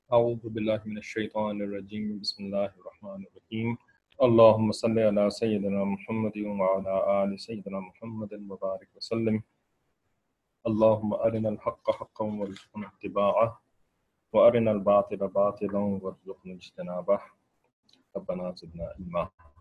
أعوذ بالله من الشيطان الرجيم بسم الله الرحمن الرحيم اللهم صل على سيدنا محمد وعلى آل سيدنا محمد وبارك وسلم اللهم أرنا الحق حقا وارزقنا اتباعه وأرنا الباطل باطلا وارزقنا اجتنابه ربنا زدنا علما۔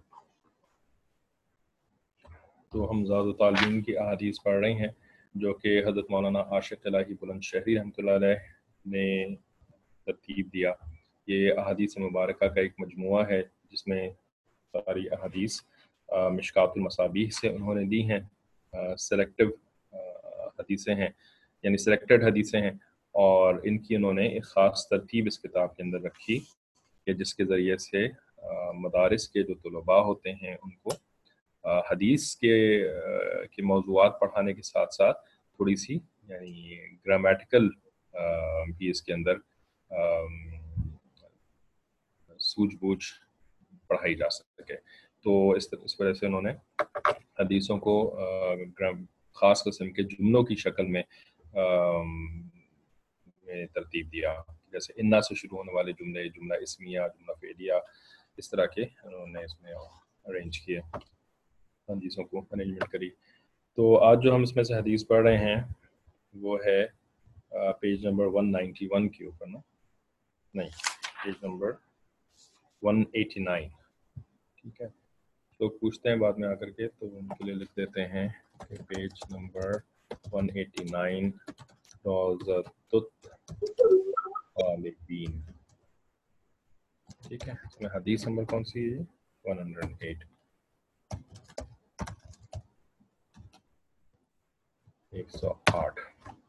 تو ہم زاد طالبین کی احادیث پڑھ رہے ہیں جو کہ حضرت مولانا عاشق الہی بلند شہری رحمۃ اللہ علیہ نے ترتیب دیا۔ یہ احادیث مبارکہ کا ایک مجموعہ ہے جس میں ساری احادیث مشکات المصابیح سے انہوں نے دی ہیں، سلیکٹیو حدیثیں ہیں، یعنی سلیکٹڈ حدیثیں ہیں، اور ان کی انہوں نے ایک خاص ترتیب اس کتاب کے اندر رکھی کہ جس کے ذریعے سے مدارس کے جو طلباء ہوتے ہیں ان کو حدیث کے موضوعات پڑھانے کے ساتھ ساتھ تھوڑی سی یعنی گرامیٹیکل بھی اس کے اندر سوجھ بوجھ پڑھائی جا سکے۔ تو اس وجہ سے انہوں نے حدیثوں کو خاص قسم کے جملوں کی شکل میں ترتیب دیا، جیسے انا سے شروع ہونے والے جملے، جملہ اسمیہ، جملہ فعلیہ، اس طرح کے انہوں نے اس میں ارینج کیے، حدیثوں کو ارینجمنٹ کری۔ تو آج جو ہم اس میں سے حدیث پڑھ رہے ہیں وہ ہے پیج نمبر 191 کے اوپر، نہیں پیج نمبر 189، ٹھیک ہے۔ لوگ پوچھتے ہیں بعد میں آ کر کے تو ان کے لیے لکھ دیتے ہیں کہ پیج نمبر 189 روضۃ الطالبین، ٹھیک ہے۔ اس میں حدیث نمبر کون سی ہے؟ 108، 108۔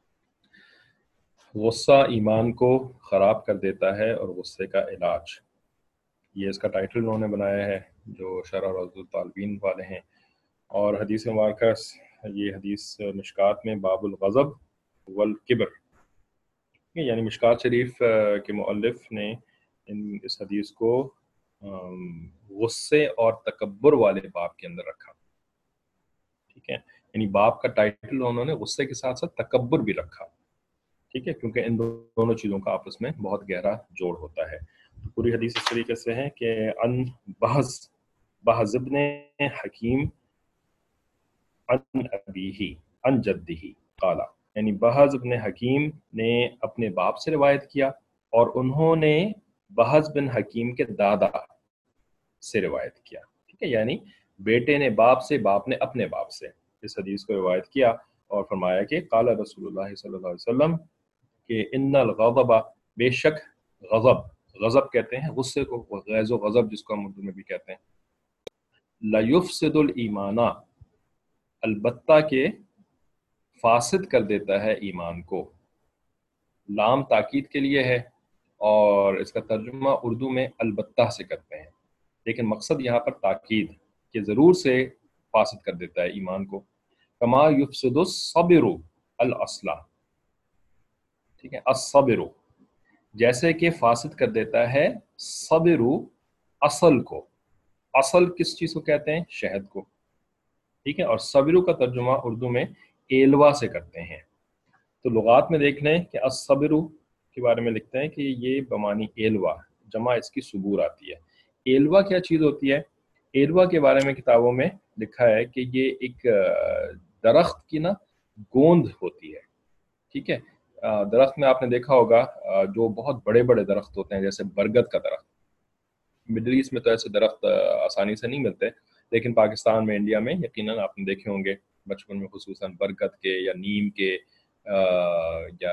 غصہ ایمان کو خراب کر دیتا ہے اور غصے کا علاج، یہ اس کا ٹائٹل انہوں نے بنایا ہے جو شرح روضۃ الطالبین والے ہیں۔ اور حدیث مبارکہ، یہ حدیث مشکات میں باب الغضب والکبر، یعنی مشکات شریف کے مؤلف نے اس حدیث کو غصے اور تکبر والے باب کے اندر رکھا، ٹھیک ہے۔ یعنی باب کا ٹائٹل انہوں نے غصے کے ساتھ ساتھ تکبر بھی رکھا، ٹھیک ہے، کیونکہ ان دونوں چیزوں کا آپس میں بہت گہرا جوڑ ہوتا ہے۔ پوری حدیث اس طریقے سے ہے کہ ان بحز ابن حکیم ان ابیہ ان جدہ قال، یعنی بحز ابن حکیم نے اپنے باپ سے روایت کیا اور انہوں نے بحز بن حکیم کے دادا سے روایت کیا، ٹھیک ہے، یعنی بیٹے نے باپ سے، باپ نے اپنے باپ سے اس حدیث کو روایت کیا اور فرمایا کہ قال رسول اللہ صلی اللہ علیہ وسلم کہ ان الغضب، بے شک غضب کہتے ہیں غصے کو، غیظ و غضب جس کو ہم اردو میں بھی کہتے ہیں، لیفسد الایمان، البتہ کہ فاسد کر دیتا ہے ایمان کو۔ لام تاکید کے لیے ہے اور اس کا ترجمہ اردو میں البتہ سے کرتے ہیں، لیکن مقصد یہاں پر تاکید کہ ضرور سے فاسد کر دیتا ہے ایمان کو۔ کما یفسد الصبر الاصل، ٹھیک ہے، الصبر جیسے کہ فاسد کر دیتا ہے صبر اصل کو۔ اصل کس چیز کو کہتے ہیں؟ شہد کو، ٹھیک ہے، اور صبر کا ترجمہ اردو میں ایلوا سے کرتے ہیں۔ تو لغات میں دیکھ لیں کہ الصبر کے بارے میں لکھتے ہیں کہ یہ بمانی ایلوا، جمع اس کی صبور آتی ہے۔ ایلوا کیا چیز ہوتی ہے؟ ایلوا کے بارے میں کتابوں میں لکھا ہے کہ یہ ایک درخت کی گوند ہوتی ہے، ٹھیک ہے۔ درخت میں آپ نے دیکھا ہوگا جو بہت بڑے بڑے درخت ہوتے ہیں جیسے برگد کا درخت، مڈل ایسٹ میں تو ایسے درخت آسانی سے نہیں ملتے، لیکن پاکستان میں، انڈیا میں یقیناً آپ نے دیکھے ہوں گے بچپن میں، خصوصاً برگد کے یا نیم کے یا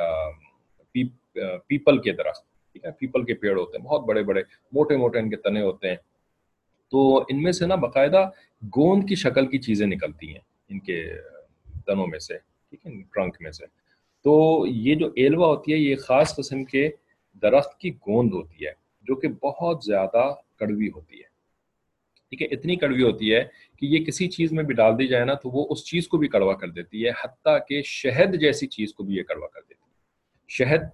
پیپل کے درخت، ٹھیک ہے، پیپل کے پیڑ ہوتے ہیں بہت بڑے بڑے، موٹے موٹے ان کے تنے ہوتے ہیں، تو ان میں سے باقاعدہ گوند کی شکل کی چیزیں نکلتی ہیں ان کے تنوں میں سے، ٹھیک ہے، ٹرنک میں سے۔ تو یہ جو ایلوا ہوتی ہے یہ خاص قسم کے درخت کی گوند ہوتی ہے جو کہ بہت زیادہ کڑوی ہوتی ہے، ٹھیک ہے، اتنی کڑوی ہوتی ہے کہ یہ کسی چیز میں بھی ڈال دی جائے نا تو وہ اس چیز کو بھی کڑوا کر دیتی ہے، حتیٰ کہ شہد جیسی چیز کو بھی یہ کڑوا کر دیتی ہے۔ شہد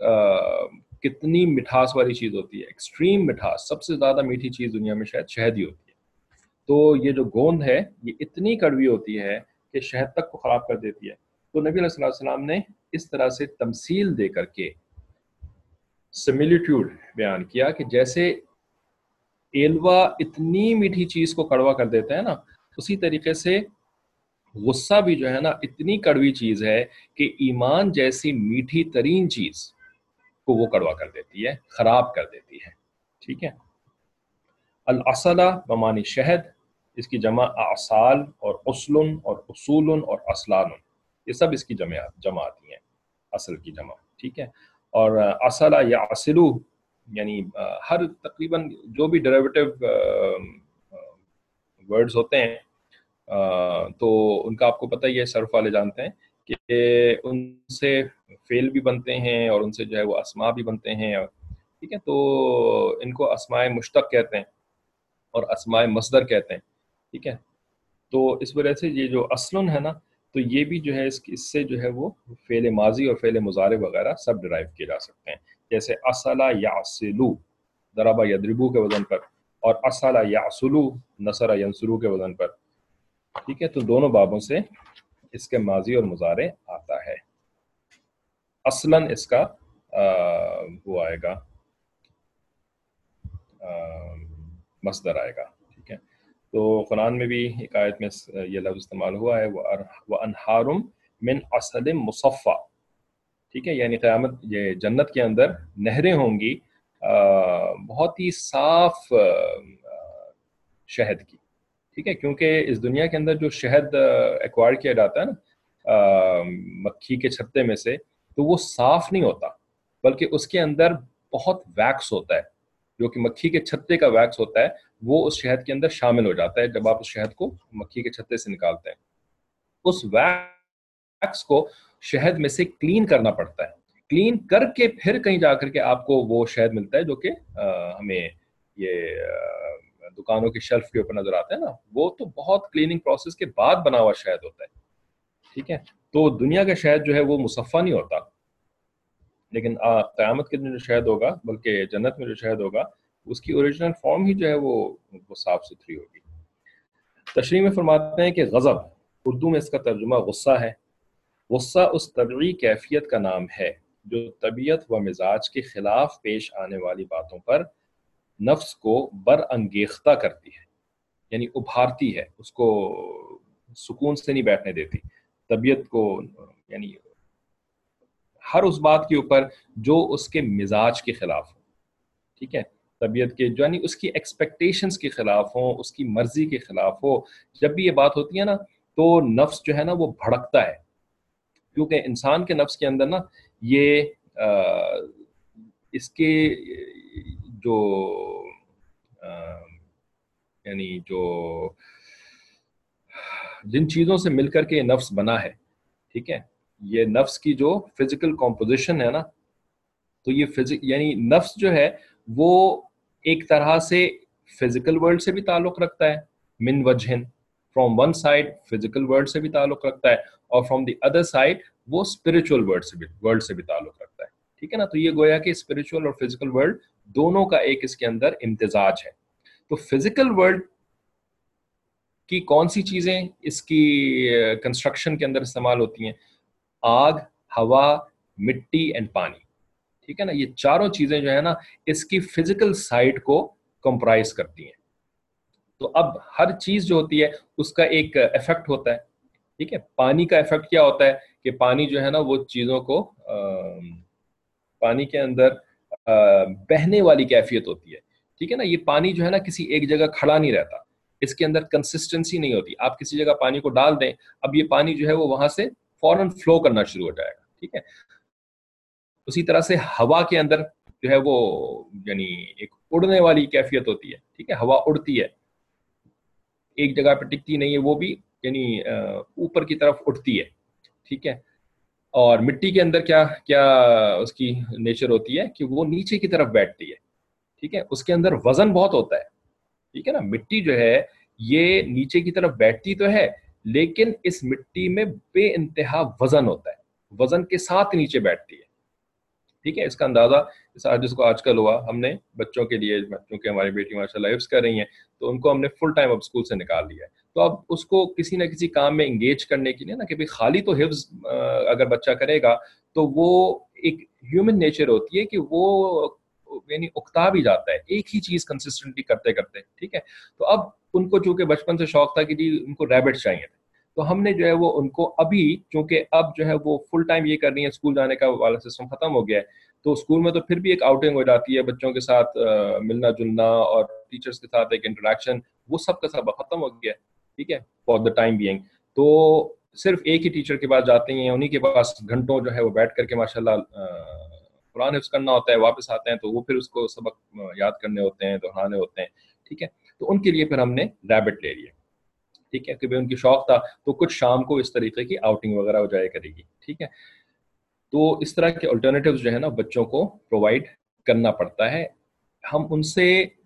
کتنی مٹھاس والی چیز ہوتی ہے، ایکسٹریم مٹھاس، سب سے زیادہ میٹھی چیز دنیا میں شاید شہد ہی ہوتی ہے، تو یہ جو گوند ہے یہ اتنی کڑوی ہوتی ہے کہ شہد تک کو خراب کر دیتی ہے۔ تو نبی علیہ السلام نے اس طرح سے تمثیل دے کر کے सिमिलिट्यूड बयान किया कि जैसे एलवा इतनी मीठी चीज को कड़वा कर देता है ना, उसी तरीके से गुस्सा भी जो है ना इतनी कड़वी चीज है कि ईमान जैसी मीठी तरीन चीज को वो कड़वा कर देती है, खराब कर देती है। ठीक है। अल असला बमानी शहद, इसकी जमा असाल और उसलुन और उसूलन और असलानुन, ये सब इसकी जमा आती हैं, असल की जमा। ठीक है। और असला या असिलु यानी हर तकरीबन जो भी डेरिवेटिव वर्ड्स होते हैं तो उनका आपको पता ही है, सर्फ वाले जानते हैं कि उनसे फेल भी बनते हैं और उनसे जो है वो अस्मा भी बनते हैं। ठीक है। तो इनको अस्माए मुश्तक कहते हैं और अस्माए मसदर कहते हैं। ठीक है। तो इस वजह से ये जो असलन है ना, तो ये भी जो है इससे जो है वो फेल माजी और फेल मुजारे वगैरह सब डिराइव किए जा सकते हैं। जैसे असला यासिलु दरबा यदरिबू के वजन पर, और असला यासुलु नसरा यंसुरु के वजन पर। ठीक है। तो दोनों बाबों से इसके माजी और मुजारे आता है। असलन इसका वो आएगा मसदर आएगा। ठीक है। तो कुरान में भी एक आयत में ये लफ्ज़ इस्तेमाल हुआ है, वो अनहारुम मिन असलिम मुसफ़ा। ठीक है। यानी क़यामत ये जन्नत के अंदर नहरें होंगी बहुत ही साफ शहद की। ठीक है। क्योंकि इस दुनिया के अंदर जो शहद एक्वायर किया जाता है ना मक्खी के छत्ते में से, तो वो साफ नहीं होता, बल्कि उसके अंदर बहुत वैक्स होता है, जो कि मक्खी के छत्ते का वैक्स होता है, वो उस शहद के अंदर शामिल हो जाता है जब आप उस शहद को मक्खी के छत्ते से निकालते हैं। उस वैक्स को शहद में से क्लीन करना पड़ता है, क्लीन करके फिर कहीं जाकर के आपको वो शहद मिलता है जो कि हमें ये दुकानों की शेल्फ के ऊपर नजर आता है ना, वो तो बहुत क्लीनिंग प्रोसेस के बाद बना हुआ शहद होता है। ठीक है। तो दुनिया का शहद जो है वो मुसफ़ा नहीं होता, लेकिन क़यामत के दिन जो शहद होगा, बल्कि जन्नत में जो शहद होगा, उसकी ओरिजिनल फॉर्म ही जो है वो साफ सुथरी होगी। तशरीह में फरमाते हैं कि गज़ब, उर्दू में इसका तर्जुमा गुस्सा है। गुस्सा उस तबई कैफियत का नाम है जो तबीयत व मिजाज के खिलाफ पेश आने वाली बातों पर नफ्स को बरअंगेख्ता करती है, यानी उभारती है, उसको सुकून से नहीं बैठने देती, तबीयत को, यानी हर उस बात के ऊपर जो उसके मिजाज के खिलाफ हो। ठीक है। तबीयत के यानी उसकी एक्सपेक्टेशंस के खिलाफ हो, उसकी मर्जी के खिलाफ हो, जब भी ये बात होती है ना, तो नफ्स जो है ना वो भड़कता है। क्योंकि इंसान के नफ्स के अंदर ना ये इसके जो यानी जो जिन चीज़ों से मिलकर के ये नफ्स बना है, ठीक है, ये नफ्स की जो फिजिकल कॉम्पोजिशन है ना, तो ये यानी नफ्स जो है वो एक तरह से फिजिकल वर्ल्ड से भी ताल्लुक़ रखता है, मिन वजहन, from one side physical world से भी ताल्लुक़ रखता है, और फ्रॉम द अदर साइड वो स्पिरिचुअल वर्ल्ड से भी ताल्लुक़ रखता है। ठीक है ना। तो ये गोया कि स्पिरिचुअल और फिजिकल वर्ल्ड दोनों का एक इसके अंदर इम्तिजाज है। तो फिजिकल वर्ल्ड की कौन सी चीज़ें इसकी कंस्ट्रक्शन के अंदर इस्तेमाल होती हैं? आग, हवा, मिट्टी एंड पानी। ठीक है ना। ये चारों चीजें जो है ना इसकी फिजिकल साइड को कंप्राइज करती हैं। तो अब हर चीज जो होती है उसका एक इफेक्ट होता है। ठीक है। पानी का इफेक्ट क्या होता है कि पानी जो है ना वो चीजों को पानी के अंदर बहने वाली कैफियत होती है। ठीक है ना। ये पानी जो है ना किसी एक जगह खड़ा नहीं रहता, इसके अंदर कंसिस्टेंसी नहीं होती। आप किसी जगह पानी को डाल दें, अब ये पानी जो है वो वहां से फौरन फ्लो करना शुरू हो जाएगा। ठीक है। उसी तरह से हवा के अंदर जो है वो यानी एक उड़ने वाली कैफियत होती है। ठीक है। हवा उड़ती है, एक जगह पर टिकती नहीं है, वो भी यानी ऊपर की तरफ उठती है। ठीक है। और मिट्टी के अंदर क्या क्या उसकी नेचर होती है कि वो नीचे की तरफ बैठती है। ठीक है। उसके अंदर वजन बहुत होता है। ठीक है ना। मिट्टी जो है ये नीचे की तरफ बैठती तो है, लेकिन इस मिट्टी में बे इंतहा वजन होता है, वजन के साथ नीचे बैठती है। ठीक है। इसका अंदाजा जिसको आजकल हुआ, हमने बच्चों के लिए, बच्चों की हमारी बेटी माशाल्लाह हिफ्स कर रही हैं, तो उनको हमने फुल टाइम अब स्कूल से निकाल लिया है। तो अब उसको किसी ना किसी काम में इंगेज करने के लिए ना, कि भाई खाली तो हिफ्स अगर बच्चा करेगा तो वो एक ह्यूमन नेचर होती है कि वो यानी उकता भी जाता है एक ही चीज कंसिस्टेंटली करते करते, ठीक है। तो अब उनको चूंकि बचपन से शौक था कि जी उनको रैबिट चाहिए थे, तो हमने जो है वो उनको अभी, चूंकि अब जो है वो फुल टाइम ये कर रही है, स्कूल जाने का वाला सिस्टम खत्म हो गया है, तो स्कूल में तो फिर भी एक आउटिंग हो जाती है, बच्चों के साथ मिलना जुलना और टीचर्स के साथ एक इंटरेक्शन, वो सब का सब खत्म हो गया है, ठीक है, फॉर द टाइम बीइंग। तो सिर्फ एक ही टीचर के पास जाते हैं, उन्हीं के पास घंटों जो है वो बैठ करके माशाल्लाह कुरान हिफ्ज करना होता है, वापस आते हैं तो वो फिर उसको सबक याद करने होते हैं, दोहराने होते हैं, ठीक है। तो उनके लिए फिर हमने रैबिट ले लिया, ठीक है, कि भाई उनकी शौक था तो कुछ शाम को इस तरीके की आउटिंग वगैरह हो जाया करेगी, ठीक है। तो इस तरह के अल्टरनेटिव्स जो है ना बच्चों को प्रोवाइड करना पड़ता है। हम उनसे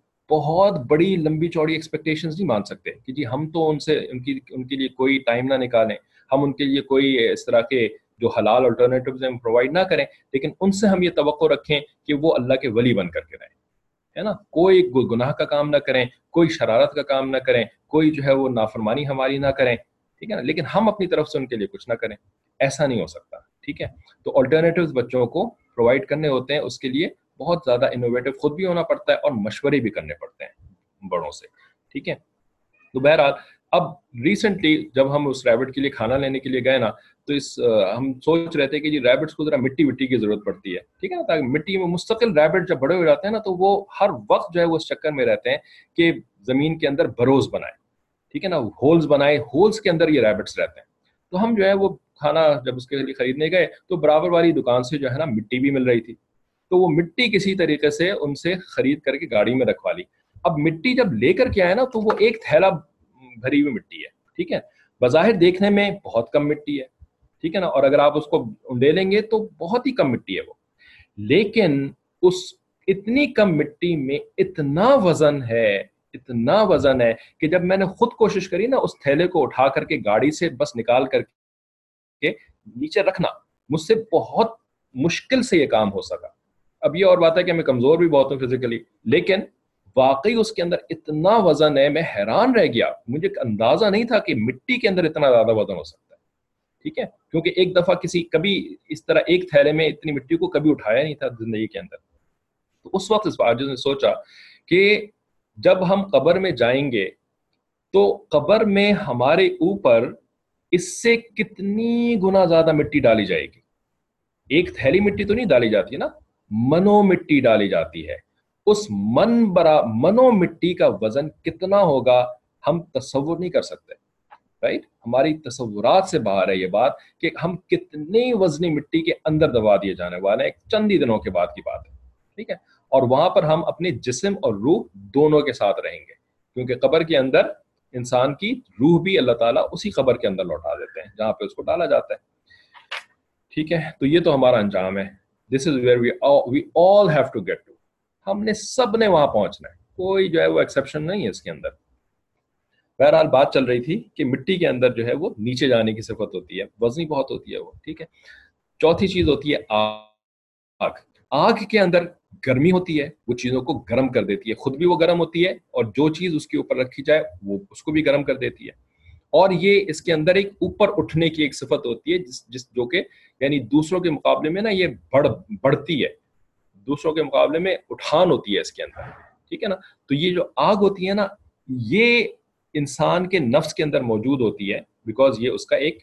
बहुत बड़ी लंबी चौड़ी एक्सपेक्टेशंस नहीं मान सकते कि जी हम तो उनसे उनकी उनके लिए कोई टाइम ना निकालें, हम उनके लिए कोई इस तरह के जो हलाल अल्टरनेटिव्स हैं प्रोवाइड ना करें, लेकिन उनसे हम ये तवक्को रखें कि वो अल्लाह के वली बन करके रहें, है ना, कोई गुनाह का काम ना करें, कोई शरारत का काम ना करें, कोई जो है वो नाफरमानी हमारी ना करें, ठीक है ना, लेकिन हम अपनी तरफ से उनके लिए कुछ ना करें, ऐसा नहीं हो सकता, ठीक है। तो अल्टरनेटिव्स बच्चों को प्रोवाइड करने होते हैं, उसके लिए बहुत ज़्यादा इनोवेटिव खुद भी होना पड़ता है और मशवरे भी करने पड़ते हैं बड़ों से, ठीक है। तो बहरहाल अब रिसेंटली जब हम उस रैबिट के लिए खाना लेने के लिए गए ना, तो हम सोच रहे थे कि जी रैबिट्स को जरा मिट्टी विट्टी की जरूरत पड़ती है, ठीक है ना, ताकि मिट्टी में मुस्तकिल रैबिट जब बड़े हो जाते हैं ना तो वो हर वक्त जो है वो इस चक्कर में रहते हैं कि जमीन के अंदर बरोज बनाए, ठीक है ना, होल्स बनाए, होल्स के अंदर ये रैबिट्स रहते हैं। तो हम जो है वो खाना जब उसके लिए खरीदने गए तो बराबर वाली दुकान से जो है ना मिट्टी भी मिल रही थी, तो वो मिट्टी किसी तरीके से उनसे खरीद करके गाड़ी में रखवा ली। अब मिट्टी जब लेकर के आए ना तो वो एक थैला भरी हुई मिट्टी है, ठीक है, बाज़ाहिर देखने में बहुत कम मिट्टी है, ठीक है ना, और अगर आप उसको ले लेंगे तो बहुत ही कम मिट्टी है वो, लेकिन उस इतनी कम मिट्टी में इतना वजन है, इतना वजन है कि जब मैंने खुद कोशिश करी ना उस थैले को उठा करके गाड़ी से बस निकाल करके नीचे रखना, मुझसे बहुत मुश्किल से ये काम हो सका। अब ये और बात है कि मैं कमजोर भी बहुत हूँ फिजिकली, लेकिन वाकई उसके अंदर इतना वजन है, मैं हैरान रह गया, मुझे अंदाजा नहीं था कि मिट्टी के अंदर इतना ज्यादा वजन हो सकता है, ठीक है, क्योंकि एक दफा किसी कभी इस तरह एक थैले में इतनी मिट्टी को कभी उठाया नहीं था जिंदगी के अंदर। तो उस वक्त इस बात ने सोचा कि जब हम कब्र में जाएंगे तो कब्र में हमारे ऊपर इससे कितनी गुना ज्यादा मिट्टी डाली जाएगी। एक थैली मिट्टी तो नहीं डाली जाती ना, मनो मिट्टी डाली जाती है। उस मनो मिट्टी का वजन कितना होगा हम तस्वुर नहीं कर सकते, राइट, हमारी तस्वुरात से बाहर है ये बात कि हम कितने वजनी मिट्टी के अंदर दबा दिए जाने वाले हैं, चंद ही दिनों के बाद की बात है, ठीक है। और वहां पर हम अपने जिस्म और रूह दोनों के साथ रहेंगे, क्योंकि कब्र के अंदर इंसान की रूह भी अल्लाह ताला उसी कब्र के अंदर लौटा देते हैं जहां पे उसको डाला जाता है, ठीक है। तो ये तो हमारा अंजाम है, this is where we all have to get to, हमने सब ने वहां पहुंचना है, कोई जो है वो एक्सेप्शन नहीं है इसके अंदर। बहरहाल बात चल रही थी कि मिट्टी के अंदर जो है वो नीचे जाने की सिफत होती है, वजनी बहुत होती है वो, ठीक है। चौथी चीज होती है आग। आग के अंदर गर्मी होती है, वो चीजों को गर्म कर देती है, खुद भी वो गर्म होती है और जो चीज उसके ऊपर रखी जाए वो उसको भी गर्म कर देती है। और ये इसके अंदर एक ऊपर उठने की एक सिफत होती है जिस जिस जो कि यानी दूसरों के मुकाबले में ना ये बढ़ती है, दूसरों के मुकाबले में उठान होती है इसके अंदर, ठीक है ना। तो ये जो आग होती है ना, ये इंसान के नफ्स के अंदर मौजूद होती है, बिकॉज ये उसका एक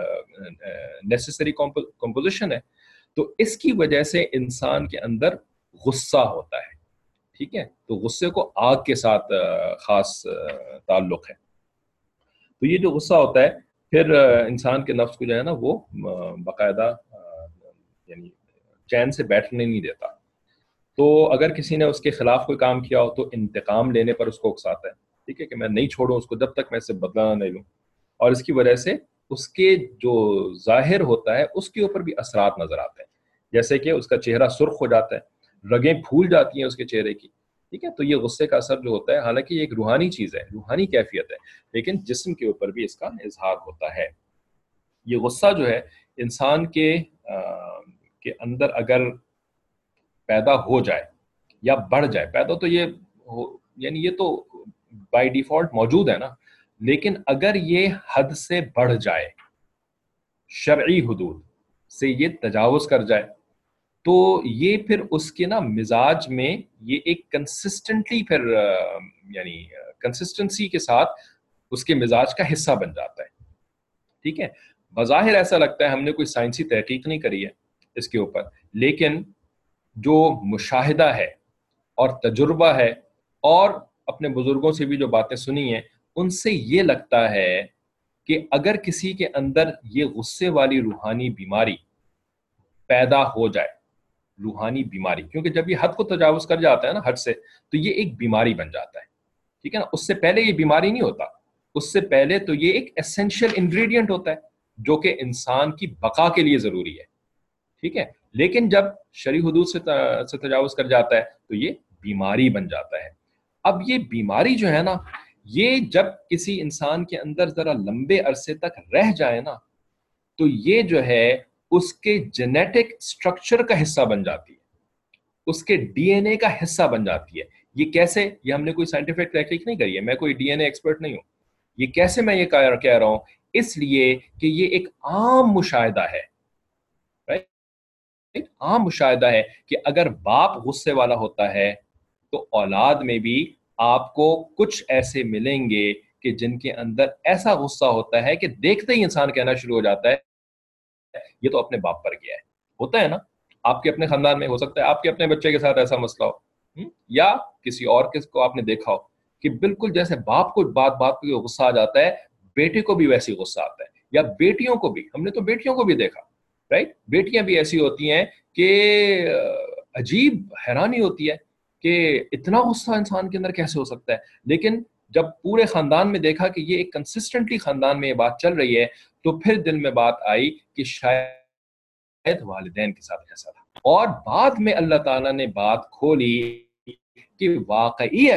नेसेसरी कॉम्पोजिशन है। तो इसकी वजह से इंसान के अंदर गुस्सा होता है, ठीक है, तो गुस्से को आग के साथ खास ताल्लुक है। तो ये जो गुस्सा होता है फिर इंसान के नफ्स को जो है ना वो बाकायदा यानी चैन से बैठने नहीं देता। तो अगर किसी ने उसके खिलाफ कोई काम किया हो तो इंतकाम लेने पर उसको उकसाता है, ठीक है, कि मैं नहीं छोड़ूं उसको जब तक मैं इससे बदला नहीं लूं, और इसकी वजह से उसके जो जाहिर होता है उसके ऊपर भी असरात नजर आते हैं, जैसे कि उसका चेहरा सुर्ख हो जाता है, रगें फूल जाती हैं उसके चेहरे की, ठीक है। तो ये गुस्से का असर जो होता है, हालांकि ये एक रूहानी चीज है, रूहानी कैफियत है, लेकिन जिस्म के ऊपर भी इसका इजहार होता है। ये गुस्सा जो है इंसान के अंदर अगर पैदा हो जाए या बढ़ जाए, पैदा तो ये यानी ये तो बाय डिफॉल्ट मौजूद है ना, लेकिन अगर ये हद से बढ़ जाए, शरई हुदूद से ये तजावुज कर जाए, تو یہ پھر اس کے نا مزاج میں یہ ایک کنسسٹنٹلی پھر یعنی کنسسٹنسی کے ساتھ اس کے مزاج کا حصہ بن جاتا ہے. ٹھیک ہے, بظاہر ایسا لگتا ہے, ہم نے کوئی سائنسی تحقیق نہیں کری ہے اس کے اوپر, لیکن جو مشاہدہ ہے اور تجربہ ہے اور اپنے بزرگوں سے بھی جو باتیں سنی ہیں, ان سے یہ لگتا ہے کہ اگر کسی کے اندر یہ غصے والی روحانی بیماری پیدا ہو جائے, روحانی بیماری, کیونکہ جب یہ حد کو تجاوز کر جاتا ہے نا, حد سے, تو یہ ایک بیماری بن جاتا ہے. ٹھیک ہے نا, اس سے پہلے یہ بیماری نہیں ہوتا, اس سے پہلے تو یہ ایک ایسینشیل انگریڈینٹ ہوتا ہے جو کہ انسان کی بقا کے لیے ضروری ہے. ٹھیک ہے, لیکن جب شرعی حدود سے تجاوز کر جاتا ہے تو یہ بیماری بن جاتا ہے. اب یہ بیماری جو ہے نا, یہ جب کسی انسان کے اندر ذرا لمبے عرصے تک رہ جائے نا, تو یہ جو ہے اس کے جینیٹک سٹرکچر کا حصہ بن جاتی ہے, اس کے ڈی این اے کا حصہ بن جاتی ہے. یہ کیسے, یہ ہم نے کوئی سائنٹیفک تحقیق نہیں کری ہے, میں کوئی ڈی این اے ایکسپرٹ نہیں ہوں. یہ کیسے میں یہ کہہ رہا ہوں, اس لیے کہ یہ ایک عام مشاہدہ ہے, عام مشاہدہ ہے کہ اگر باپ غصے والا ہوتا ہے تو اولاد میں بھی آپ کو کچھ ایسے ملیں گے کہ جن کے اندر ایسا غصہ ہوتا ہے کہ دیکھتے ہی انسان کہنا شروع ہو جاتا ہے یہ تو اپنے باپ پر گیا ہے. ہوتا ہے نا, آپ کے اپنے خاندان میں ہو سکتا ہے آپ کے اپنے بچے کے ساتھ ایسا مسئلہ ہو, یا کسی اور کس کو آپ نے دیکھا ہو کہ بالکل جیسے باپ کو بات پہ غصہ آ جاتا ہے, بیٹے کو بھی ویسے غصہ آتا ہے, یا بیٹیوں کو بھی, ہم نے تو بیٹیوں کو بھی دیکھا, رائٹ, بیٹیاں بھی ایسی ہوتی ہیں کہ عجیب حیرانی ہوتی ہے کہ اتنا غصہ انسان کے اندر کیسے ہو سکتا ہے. لیکن جب پورے خاندان میں دیکھا کہ یہ ایک کنسسٹنٹلی خاندان میں یہ بات چل رہی ہے, تو پھر دل میں بات آئی کہ شاید والدین کے ساتھ ایسا تھا, اور بعد میں اللہ تعالیٰ نے بات کھولی کہ واقعی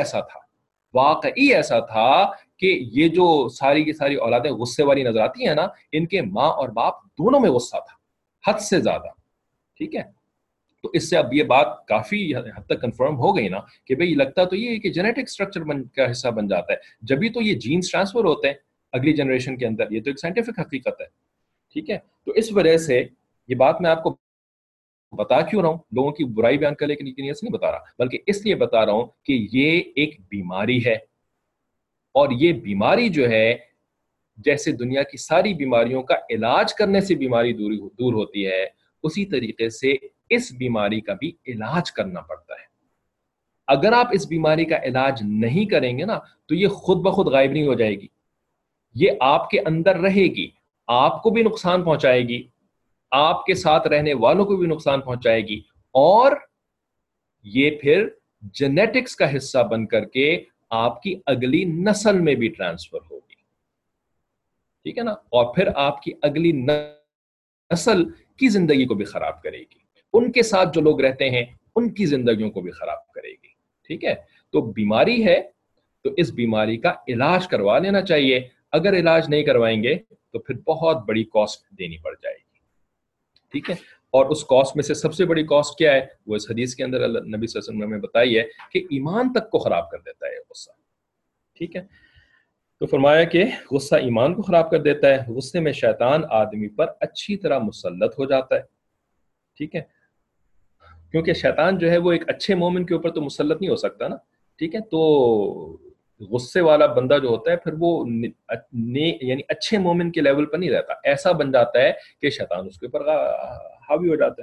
ایسا تھا کہ یہ جو ساری کی ساری اولادیں غصے والی نظر آتی ہیں نا, ان کے ماں اور باپ دونوں میں غصہ تھا, حد سے زیادہ. ٹھیک ہے, تو اس سے اب یہ بات کافی حد تک کنفرم ہو گئی نا کہ بھئی لگتا تو یہ کہ جینیٹک سٹرکچر کا حصہ بن جاتا ہے, جبھی تو یہ جینز ٹرانسفر ہوتے ہیں اگلی جنریشن کے اندر, یہ تو ایک سائنٹیفک حقیقت ہے. ٹھیک ہے, تو اس وجہ سے یہ بات میں آپ کو بتا کیوں رہا ہوں, لوگوں کی برائی بیان کرنے کی نیت سے نہیں بتا رہا, بلکہ اس لیے بتا رہا ہوں کہ یہ ایک بیماری ہے, اور یہ بیماری جو ہے جیسے دنیا کی ساری بیماریوں کا علاج کرنے سے بیماری دور ہوتی ہے, اسی طریقے سے اس بیماری کا بھی علاج کرنا پڑتا ہے. اگر آپ اس بیماری کا علاج نہیں کریں گے نا, تو یہ خود بخود غائب نہیں ہو جائے گی, یہ آپ کے اندر رہے گی, آپ کو بھی نقصان پہنچائے گی, آپ کے ساتھ رہنے والوں کو بھی نقصان پہنچائے گی, اور یہ پھر جینیٹکس کا حصہ بن کر کے آپ کی اگلی نسل میں بھی ٹرانسفر ہوگی. ٹھیک ہے نا, اور پھر آپ کی اگلی نسل کی زندگی کو بھی خراب کرے گی, ان کے ساتھ جو لوگ رہتے ہیں ان کی زندگیوں کو بھی خراب کرے گی. ٹھیک ہے, تو بیماری ہے تو اس بیماری کا علاج کروا لینا چاہیے. اگر علاج نہیں کروائیں گے تو پھر بہت بڑی کاسٹ دینی پڑ جائے گی. ٹھیک ہے, اور اس کاسٹ میں سے سب سے بڑی کاسٹ کیا ہے, وہ اس حدیث کے اندر نبی صلی اللہ علیہ وسلم نے بتائی ہے کہ ایمان تک کو خراب کر دیتا ہے غصہ. ٹھیک ہے, تو فرمایا کہ غصہ ایمان کو خراب کر دیتا ہے, غصے میں شیطان آدمی پر اچھی طرح مسلط ہو جاتا ہے. ٹھیک ہے, کیونکہ شیطان جو ہے وہ ایک اچھے مومن کے اوپر تو مسلط نہیں ہو سکتا نا. ٹھیک ہے, تو غصے والا بندہ جو ہوتا ہے پھر وہ یعنی اچھے مومن کے لیول پر نہیں رہتا, ایسا بن جاتا ہے کہ شیطان اس کے اوپر حاوی ہو جاتا ہے,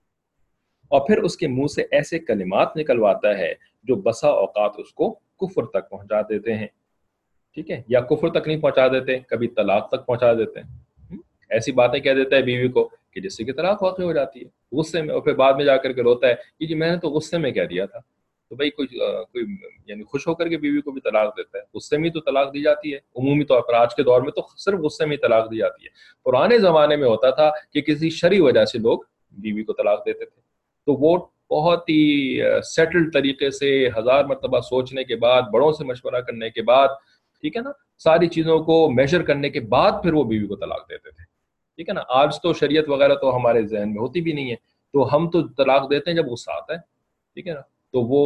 اور پھر اس کے منہ سے ایسے کلمات نکلواتا ہے جو بسا اوقات اس کو کفر تک پہنچا دیتے ہیں. ٹھیک ہے, یا کفر تک نہیں پہنچا دیتے, کبھی طلاق تک پہنچا دیتے ہیں. ایسی باتیں کہہ دیتا ہے بیوی کو کہ جس سے کہ طلاق واقع ہو جاتی ہے غصے میں, اور پھر بعد میں جا کر کے روتا ہے کہ جی میں نے تو غصے میں کہہ دیا تھا. تو بھائی کوئی یعنی خوش ہو کر کے بیوی کو بھی طلاق دیتا ہے, غصے میں تو طلاق دی جاتی ہے عمومی طور پر. آج کے دور میں تو صرف غصے میں طلاق دی جاتی ہے. پرانے زمانے میں ہوتا تھا کہ کسی شرعی وجہ سے لوگ بیوی کو طلاق دیتے تھے, تو وہ بہت ہی سیٹلڈ طریقے سے 1000 مرتبہ سوچنے کے بعد, بڑوں سے مشورہ کرنے کے بعد, ٹھیک ہے نا, ساری چیزوں کو میجر کرنے کے بعد پھر وہ بیوی کو طلاق دیتے تھے. ٹھیک ہے نا, آج تو شریعت وغیرہ تو ہمارے ذہن میں ہوتی بھی نہیں ہے, تو ہم تو طلاق دیتے ہیں جب غصہ آتا ہے. ٹھیک ہے نا, تو وہ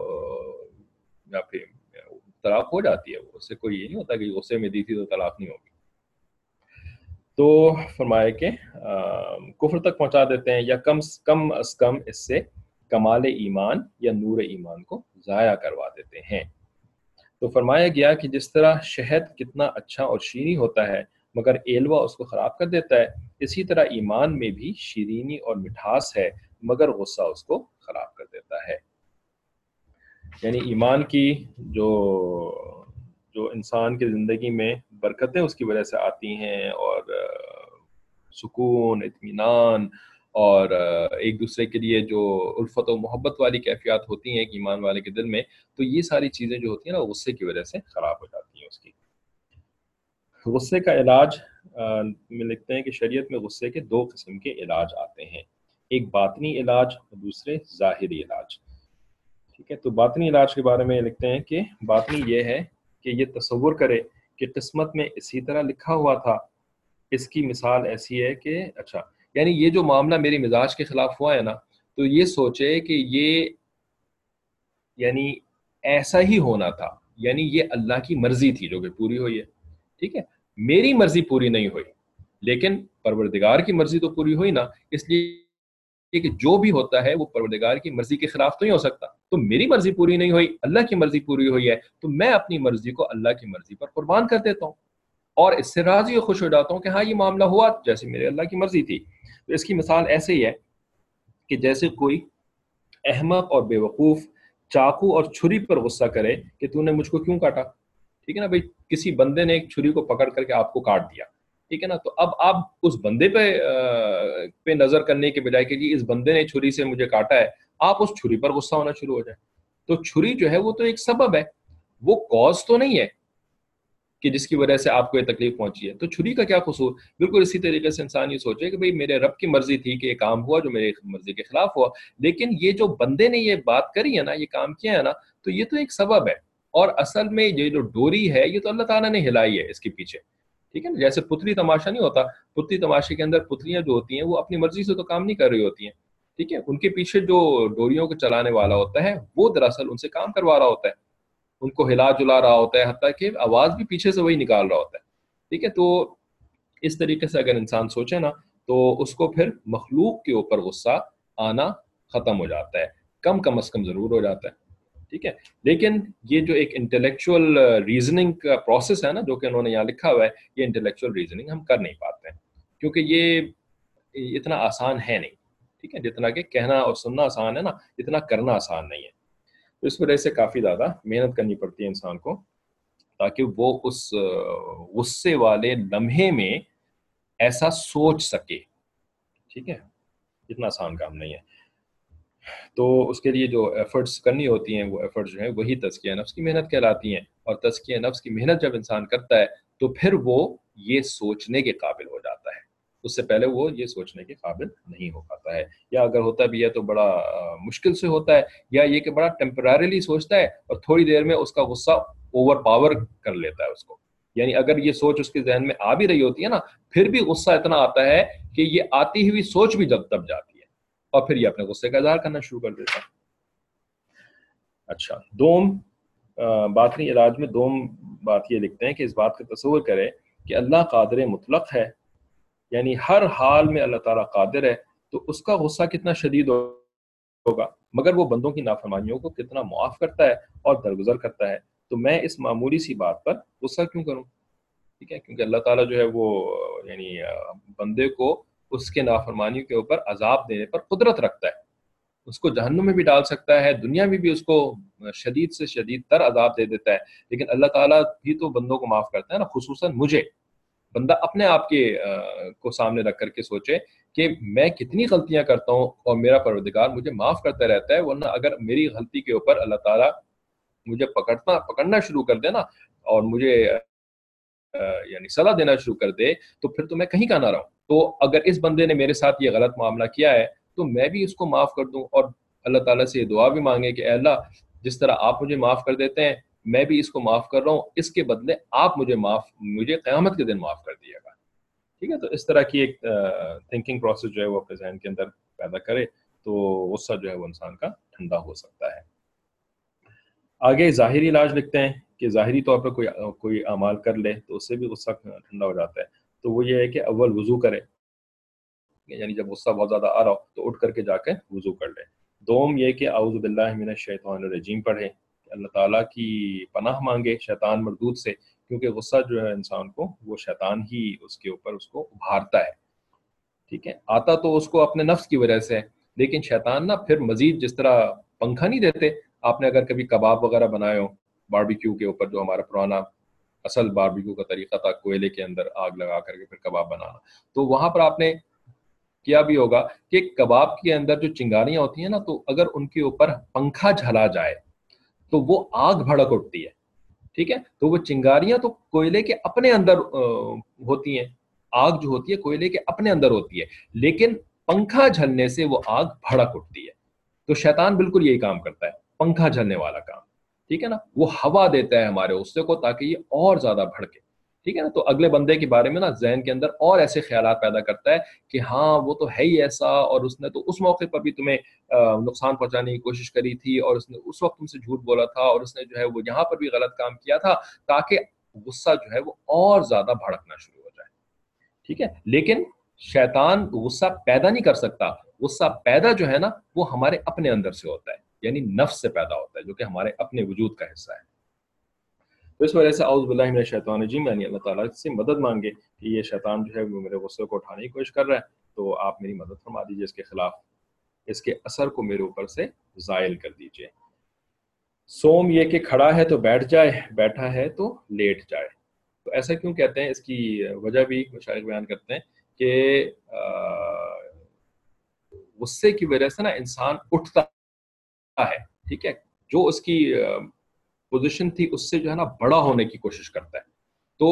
یا پھر طلاق ہو جاتی ہے, اس سے کوئی یہ نہیں ہوتا کہ غصے میں دی تھی تو طلاق نہیں ہوگی. تو فرمایا کہ کفر تک پہنچا دیتے ہیں یا کم از کم اس سے کمال ایمان یا نور ایمان کو ضائع کروا دیتے ہیں۔ تو فرمایا گیا کہ جس طرح شہد کتنا اچھا اور شیریں ہوتا ہے مگر ایلوا اس کو خراب کر دیتا ہے، اسی طرح ایمان میں بھی شیرینی اور مٹھاس ہے مگر غصہ اس کو خراب کر دیتا ہے۔ یعنی ایمان کی جو جو انسان کی زندگی میں برکتیں اس کی وجہ سے آتی ہیں، اور سکون، اطمینان، اور ایک دوسرے کے لیے جو الفت و محبت والی کیفیات ہوتی ہیں ایک ایمان والے کے دل میں، تو یہ ساری چیزیں جو ہوتی ہیں نا غصے کی وجہ سے خراب ہو جاتی ہیں اس کی۔ غصے کا علاج میں لکھتے ہیں کہ شریعت میں غصے کے 2 قسم کے علاج آتے ہیں، ایک باطنی علاج اور دوسرے ظاہری علاج۔ ٹھیک ہے، تو باطنی علاج کے بارے میں لکھتے ہیں کہ باطنی یہ ہے کہ یہ تصور کرے کہ قسمت میں اسی طرح لکھا ہوا تھا۔ اس کی مثال ایسی ہے کہ اچھا، یعنی یہ جو معاملہ میری مزاج کے خلاف ہوا ہے نا، تو یہ سوچے کہ یہ یعنی ایسا ہی ہونا تھا، یعنی یہ اللہ کی مرضی تھی جو کہ پوری ہوئی ہے۔ ٹھیک ہے، میری مرضی پوری نہیں ہوئی لیکن پروردگار کی مرضی تو پوری ہوئی نا، اس لیے کہ جو بھی ہوتا ہے وہ پروردگار کی مرضی کے خلاف تو نہیں ہو سکتا۔ تو میری مرضی پوری نہیں ہوئی، اللہ کی مرضی پوری ہوئی ہے، تو میں اپنی مرضی کو اللہ کی مرضی پر قربان کر دیتا ہوں اور اس سے راضی و خوش ہو جاتا ہوں کہ ہاں یہ معاملہ ہوا جیسے میرے اللہ کی مرضی تھی۔ تو اس کی مثال ایسے ہی ہے کہ جیسے کوئی احمق اور بے وقوف چاقو اور چھری پر غصہ کرے کہ تو نے مجھ کو کیوں کاٹا۔ ٹھیک ہے نا بھائی، کسی بندے نے ایک چھری کو پکڑ کر کے آپ کو کاٹ دیا، ٹھیک ہے نا، تو اب آپ اس بندے پہ نظر کرنے کے بجائے کہ جی اس بندے نے چھری سے مجھے کاٹا ہے، آپ اس چھری پر غصہ ہونا شروع ہو جائے۔ تو چھری جو ہے وہ تو ایک سبب ہے، وہ کاز تو نہیں ہے کہ جس کی وجہ سے آپ کو یہ تکلیف پہنچی ہے۔ تو چھری کا کیا قصور؟ بالکل اسی طریقے سے انسان یہ سوچے کہ بھئی میرے رب کی مرضی تھی کہ یہ کام ہوا جو میرے مرضی کے خلاف ہوا، لیکن یہ جو بندے نے یہ بات کری ہے نا، یہ کام کیا ہے نا، تو یہ تو ایک سبب ہے، اور اصل میں یہ جو ڈوری ہے یہ تو اللہ تعالیٰ نے ہلائی ہے اس کے پیچھے۔ ٹھیک ہے نا، جیسے پتلی تماشا نہیں ہوتا، پتلی تماشے کے اندر پتلیاں جو ہوتی ہیں وہ اپنی مرضی سے تو کام نہیں کر رہی ہوتی ہیں، ٹھیک ہے، ان کے پیچھے جو ڈوریوں کو چلانے والا ہوتا ہے وہ دراصل ان سے کام کروا رہا ہوتا ہے، ان کو ہلا جلا رہا ہوتا ہے، حتیٰ کہ آواز بھی پیچھے سے وہی نکال رہا ہوتا ہے۔ ٹھیک ہے، تو اس طریقے سے اگر انسان سوچے نا تو اس کو پھر مخلوق کے اوپر غصہ آنا ختم ہو جاتا ہے، کم از کم ضرور ہو جاتا ہے۔ ٹھیک ہے، لیکن یہ جو ایک انٹلیکچوئل ریزننگ کا پروسیس ہے نا جو کہ انہوں نے یہاں لکھا ہوا ہے، یہ انٹلیکچوئل ریزننگ ہم کر نہیں پاتے ہیں کیونکہ یہ اتنا آسان ہے نہیں۔ ٹھیک ہے، جتنا کہ کہنا اور سننا آسان ہے نا، اتنا کرنا آسان نہیں ہے۔ تو اس وجہ سے کافی زیادہ محنت کرنی پڑتی ہے انسان کو تاکہ وہ اس غصے والے لمحے میں ایسا سوچ سکے۔ ٹھیک ہے، اتنا آسان کام نہیں ہے۔ تو اس کے لیے جو ایفرٹس کرنی ہوتی ہیں وہ ایفرٹس جو ہیں وہی تزکیہ نفس کی محنت کہلاتی ہیں، اور تزکیہ نفس کی محنت جب انسان کرتا ہے تو پھر وہ یہ سوچنے کے قابل ہو جاتا ہے، اس سے پہلے وہ یہ سوچنے کے قابل نہیں ہو پاتا ہے، یا اگر ہوتا بھی ہے تو بڑا مشکل سے ہوتا ہے، یا یہ کہ بڑا ٹیمپرریلی سوچتا ہے اور تھوڑی دیر میں اس کا غصہ اوور پاور کر لیتا ہے اس کو۔ یعنی اگر یہ سوچ اس کے ذہن میں آ بھی رہی ہوتی ہے نا، پھر بھی غصہ اتنا آتا ہے کہ یہ آتی ہوئی سوچ بھی جب تب جاتی ہے اور پھر یہ اپنے غصے کا اظہار کرنا شروع کر دیتا ہے۔ اچھا، دوم باطنی علاج میں دوم بات یہ لکھتے ہیں کہ اس بات کا تصور کرے کہ اللہ قادر مطلق ہے، یعنی ہر حال میں اللہ تعالیٰ قادر ہے، تو اس کا غصہ کتنا شدید ہوگا، مگر وہ بندوں کی نافرمانیوں کو کتنا معاف کرتا ہے اور درگزر کرتا ہے، تو میں اس معمولی سی بات پر غصہ کیوں کروں۔ ٹھیک ہے، کیونکہ اللہ تعالیٰ جو ہے وہ یعنی بندے کو اس کے نافرمانیوں کے اوپر عذاب دینے پر قدرت رکھتا ہے، اس کو جہنم میں بھی ڈال سکتا ہے، دنیا میں بھی اس کو شدید سے شدید تر عذاب دے دیتا ہے، لیکن اللہ تعالیٰ بھی تو بندوں کو معاف کرتا ہے نا، خصوصاً مجھے۔ بندہ اپنے آپ کے کو سامنے رکھ کر کے سوچے کہ میں کتنی غلطیاں کرتا ہوں اور میرا پروردگار مجھے معاف کرتا رہتا ہے، ورنہ اگر میری غلطی کے اوپر اللہ تعالیٰ مجھے پکڑنا شروع کر دے نا اور مجھے یعنی سزا دینا شروع کر دے تو پھر تو میں کہیں کا نہ رہوں۔ تو اگر اس بندے نے میرے ساتھ یہ غلط معاملہ کیا ہے تو میں بھی اس کو معاف کر دوں، اور اللہ تعالیٰ سے یہ دعا بھی مانگے کہ اے اللہ جس طرح آپ مجھے معاف کر دیتے ہیں میں بھی اس کو معاف کر رہا ہوں، اس کے بدلے آپ مجھے قیامت کے دن معاف کر دیے گا۔ ٹھیک ہے، تو اس طرح کی ایک تھنکنگ پروسیس جو ہے وہ اپنے ذہن کے اندر پیدا کرے تو غصہ جو ہے وہ انسان کا ٹھنڈا ہو سکتا ہے۔ آگے ظاہری علاج لکھتے ہیں کہ ظاہری طور پر کوئی اعمال کر لے تو اس سے بھی غصہ ٹھنڈا ہو جاتا ہے۔ تو وہ یہ ہے کہ اول وضو کرے، یعنی جب غصہ بہت زیادہ آ رہا ہو تو اٹھ کر کے جا کے وضو کر لے۔ دوم یہ کہ اعوذ باللہ من الشیطان الرجیم پڑھے، اللہ تعالیٰ کی پناہ مانگے شیطان مردود سے، کیونکہ غصہ جو ہے انسان کو، وہ شیطان ہی اس کے اوپر اس کو ابھارتا ہے، ٹھیک ہے، آتا تو اس کو اپنے نفس کی وجہ سے، لیکن شیطان نا پھر مزید، جس طرح پنکھا نہیں دیتے، آپ نے اگر کبھی کباب وغیرہ بنائے ہو باربیکیو کے اوپر، جو ہمارا پرانا اصل باربیکیو کا طریقہ تھا، کوئلے کے اندر آگ لگا کر کے پھر کباب بنانا، تو وہاں پر آپ نے کیا بھی ہوگا کہ کباب کے اندر جو چنگاریاں ہوتی ہیں نا، تو اگر ان کے اوپر پنکھا جھلا جائے تو وہ آگ بھڑک اٹھتی ہے، ٹھیک ہے، تو وہ چنگاریاں تو کوئلے کے اپنے اندر ہوتی ہیں، آگ جو ہوتی ہے کوئلے کے اپنے اندر ہوتی ہے، لیکن پنکھا جھلنے سے وہ آگ بھڑک اٹھتی ہے۔ تو شیطان بالکل یہی کام کرتا ہے، پنکھا جھلنے والا کام، ٹھیک ہے نا، وہ ہوا دیتا ہے ہمارے غصے کو تاکہ یہ اور زیادہ بھڑکے، ٹھیک ہے نا، تو اگلے بندے کے بارے میں نا ذہن کے اندر اور ایسے خیالات پیدا کرتا ہے کہ ہاں وہ تو ہے ہی ایسا، اور اس نے تو اس موقع پر بھی تمہیں نقصان پہنچانے کی کوشش کری تھی، اور اس نے اس وقت تم سے جھوٹ بولا تھا، اور اس نے جو ہے وہ یہاں پر بھی غلط کام کیا تھا، تاکہ غصہ جو ہے وہ اور زیادہ بھڑکنا شروع ہو جائے، ٹھیک ہے۔ لیکن شیطان غصہ پیدا نہیں کر سکتا، غصہ پیدا جو ہے نا وہ ہمارے اپنے اندر سے ہوتا ہے، یعنی نفس سے پیدا ہوتا ہے، جو کہ ہمارے اپنے وجود کا حصہ ہے۔ تو اس وجہ سے اعوذ باللہ من الشیطان الرجیم، یعنی اللہ تعالیٰ سے مدد مانگے کہ یہ شیطان جو ہے وہ میرے غصے کو اٹھانے کی کوشش کر رہا ہے، تو آپ میری مدد فرما دیجیے اس کے خلاف، اس کے اثر کو میرے اوپر سے زائل کر دیجیے۔ سوم یہ کہ کھڑا ہے تو بیٹھ جائے، بیٹھا ہے تو لیٹ جائے۔ تو ایسا کیوں کہتے ہیں، اس کی وجہ بھی مشائخ بیان کرتے ہیں کہ غصے کی وجہ سے نا انسان اٹھتا ہے، ٹھیک ہے، جو اس کی پوزیشن تھی اس سے جو ہے نا بڑا ہونے کی کوشش کرتا ہے، تو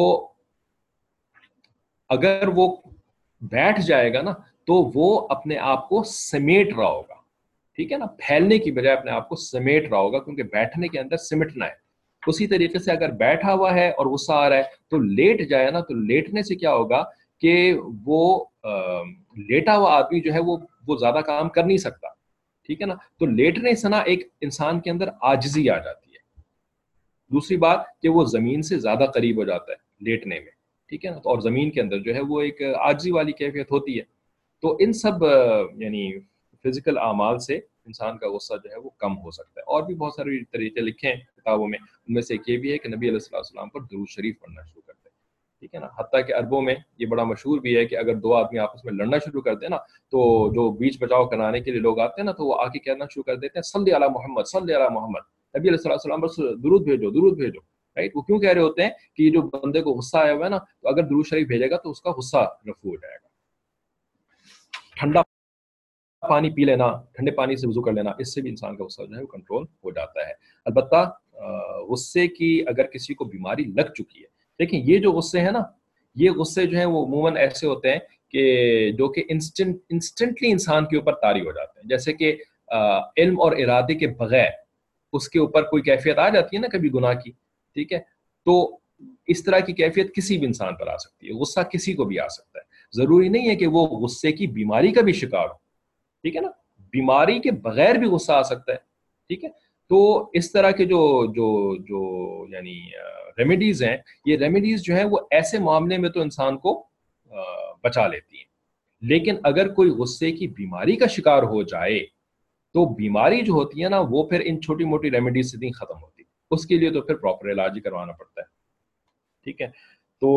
اگر وہ بیٹھ جائے گا نا تو وہ اپنے آپ کو سمیٹ رہا ہوگا، ٹھیک ہے نا، پھیلنے کی بجائے اپنے آپ کو سمیٹ رہا ہوگا، کیونکہ بیٹھنے کے اندر سمٹنا ہے۔ اسی طریقے سے اگر بیٹھا ہوا ہے اور غصہ آ رہا ہے تو لیٹ جائے نا، تو لیٹنے سے کیا ہوگا کہ وہ لیٹا ہوا آدمی جو ہے وہ زیادہ کام کر نہیں سکتا، ٹھیک ہے نا، تو لیٹنے سے نا ایک انسان کے اندر عاجزی آ جاتی ہے۔ دوسری بات کہ وہ زمین سے زیادہ قریب ہو جاتا ہے لیٹنے میں، ٹھیک ہے نا، تو اور زمین کے اندر جو ہے وہ ایک عاجزی والی کیفیت ہوتی ہے۔ تو ان سب یعنی فزیکل اعمال سے انسان کا غصہ جو ہے وہ کم ہو سکتا ہے۔ اور بھی بہت سارے طریقے لکھے ہیں کتابوں میں، ان میں سے ایک یہ بھی ہے کہ نبی علیہ السلام پر درود شریف پڑھنا شروع کر دیں، ٹھیک ہے نا، حتیٰ کہ عربوں میں یہ بڑا مشہور بھی ہے کہ اگر دو آدمی آپس میں لڑنا شروع کر دیں نا، تو جو بیچ بچاؤ کرانے کے لیے لوگ آتے ہیں نا، تو وہ آ کے کہنا شروع کر دیتے ہیں صلی علی محمد، صلی علی محمد، نبی علیہ السلام بس درود بھیجو، درود بھیجو، رائٹ۔ وہ کیوں کہہ رہے ہوتے ہیں کہ یہ جو بندے کو غصہ آیا ہوا ہے نا، تو اگر درود شریف بھیجے گا تو اس کا غصہ رفع ہو جائے گا۔ ٹھنڈا پانی پی لینا، ٹھنڈے پانی سے وضو کر لینا، اس سے بھی انسان کا غصہ جو ہے وہ کنٹرول ہو جاتا ہے۔ البتہ غصے کی اگر کسی کو بیماری لگ چکی ہے، دیکھیں یہ جو غصے ہیں نا، یہ غصے جو ہیں وہ عموماً ایسے ہوتے ہیں کہ جو کہ انسٹنٹلی انسان کے اوپر طاری ہو جاتے ہیں، جیسے کہ علم اور ارادے کے بغیر اس کے اوپر کوئی کیفیت آ جاتی ہے نا کبھی گناہ کی، ٹھیک ہے، تو اس طرح کی کیفیت کسی بھی انسان پر آ سکتی ہے، غصہ کسی کو بھی آ سکتا ہے، ضروری نہیں ہے کہ وہ غصے کی بیماری کا بھی شکار ہو، ٹھیک ہے نا، بیماری کے بغیر بھی غصہ آ سکتا ہے، ٹھیک ہے۔ تو اس طرح کے جو جو جو یعنی ریمیڈیز ہیں، یہ ریمیڈیز جو ہیں وہ ایسے معاملے میں تو انسان کو بچا لیتی ہیں، لیکن اگر کوئی غصے کی بیماری کا شکار ہو جائے تو بیماری جو ہوتی ہے نا وہ پھر ان چھوٹی موٹی ریمیڈیز سے نہیں ختم ہوتی، اس کے لیے تو پھر پراپر علاج ہی کروانا پڑتا ہے، ٹھیک ہے۔ تو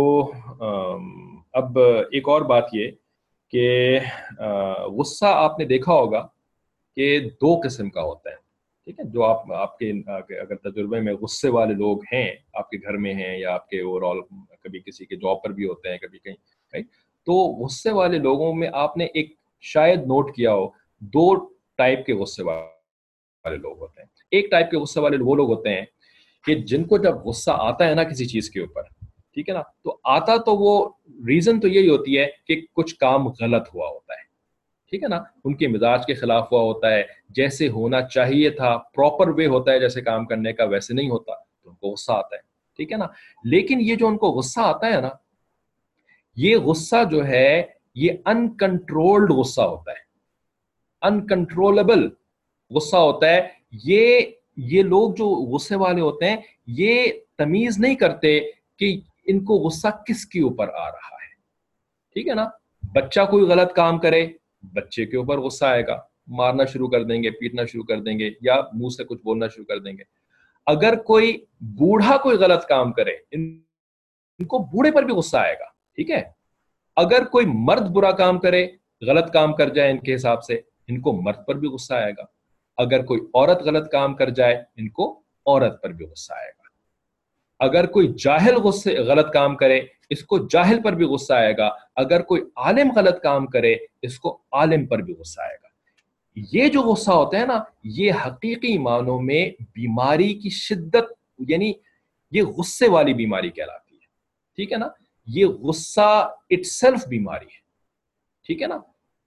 اب ایک اور بات یہ کہ غصہ آپ نے دیکھا ہوگا کہ دو قسم کا ہوتا ہے، ٹھیک ہے، جو آپ کے اگر تجربے میں غصے والے لوگ ہیں، آپ کے گھر میں ہیں یا آپ کے اوور آل کبھی کسی کے جاب پر بھی ہوتے ہیں، کبھی کہیں، رائٹ، تو غصے والے لوگوں میں آپ نے ایک شاید نوٹ کیا ہو، دو ٹائپ کے غصے والے لوگ ہوتے ہیں۔ ایک ٹائپ کے غصے والے وہ لوگ ہوتے ہیں کہ جن کو جب غصہ آتا ہے نا کسی چیز کے اوپر، ٹھیک ہے نا، تو آتا تو وہ ریزن تو یہی ہوتی ہے کہ کچھ کام غلط ہوا ہوتا ہے، ٹھیک ہے نا، ان کے مزاج کے خلاف ہوا ہوتا ہے، جیسے ہونا چاہیے تھا، پراپر وے ہوتا ہے جیسے کام کرنے کا، ویسے نہیں ہوتا، تو ان کو غصہ آتا ہے، ٹھیک ہے نا۔ لیکن یہ جو ان کو غصہ آتا ہے نا، یہ غصہ جو ہے یہ انکنٹرولڈ غصہ ہوتا ہے، انکنٹرولبل غصہ ہوتا ہے۔ یہ لوگ جو غصے والے ہوتے ہیں یہ تمیز نہیں کرتے کہ ان کو غصہ کس کے اوپر آ رہا ہے، ٹھیک ہے نا. بچہ کوئی غلط کام کرے, بچے کے اوپر غصہ آئے گا, مارنا شروع کر دیں گے, پیٹنا شروع کر دیں گے, یا منہ سے کچھ بولنا شروع کر دیں گے. اگر کوئی بوڑھا کوئی غلط کام کرے, ان کو بوڑھے پر بھی غصہ آئے گا. ٹھیک ہے. اگر کوئی مرد برا کام کرے, غلط کام کر جائے ان کے حساب سے, ان کو مرد پر بھی غصہ آئے گا. اگر کوئی عورت غلط کام کر جائے, ان کو عورت پر بھی غصہ آئے گا. اگر کوئی جاہل غلط کام کرے, اس کو جاہل پر بھی غصہ آئے گا. اگر کوئی عالم غلط کام کرے, اس کو عالم پر بھی غصہ آئے گا. یہ جو غصہ ہوتا ہے نا, یہ حقیقی معنوں میں بیماری کی شدت, یعنی یہ غصے والی بیماری کہلاتی ہے. ٹھیک ہے نا. یہ غصہ اٹ سیلف بیماری ہے. ٹھیک ہے نا.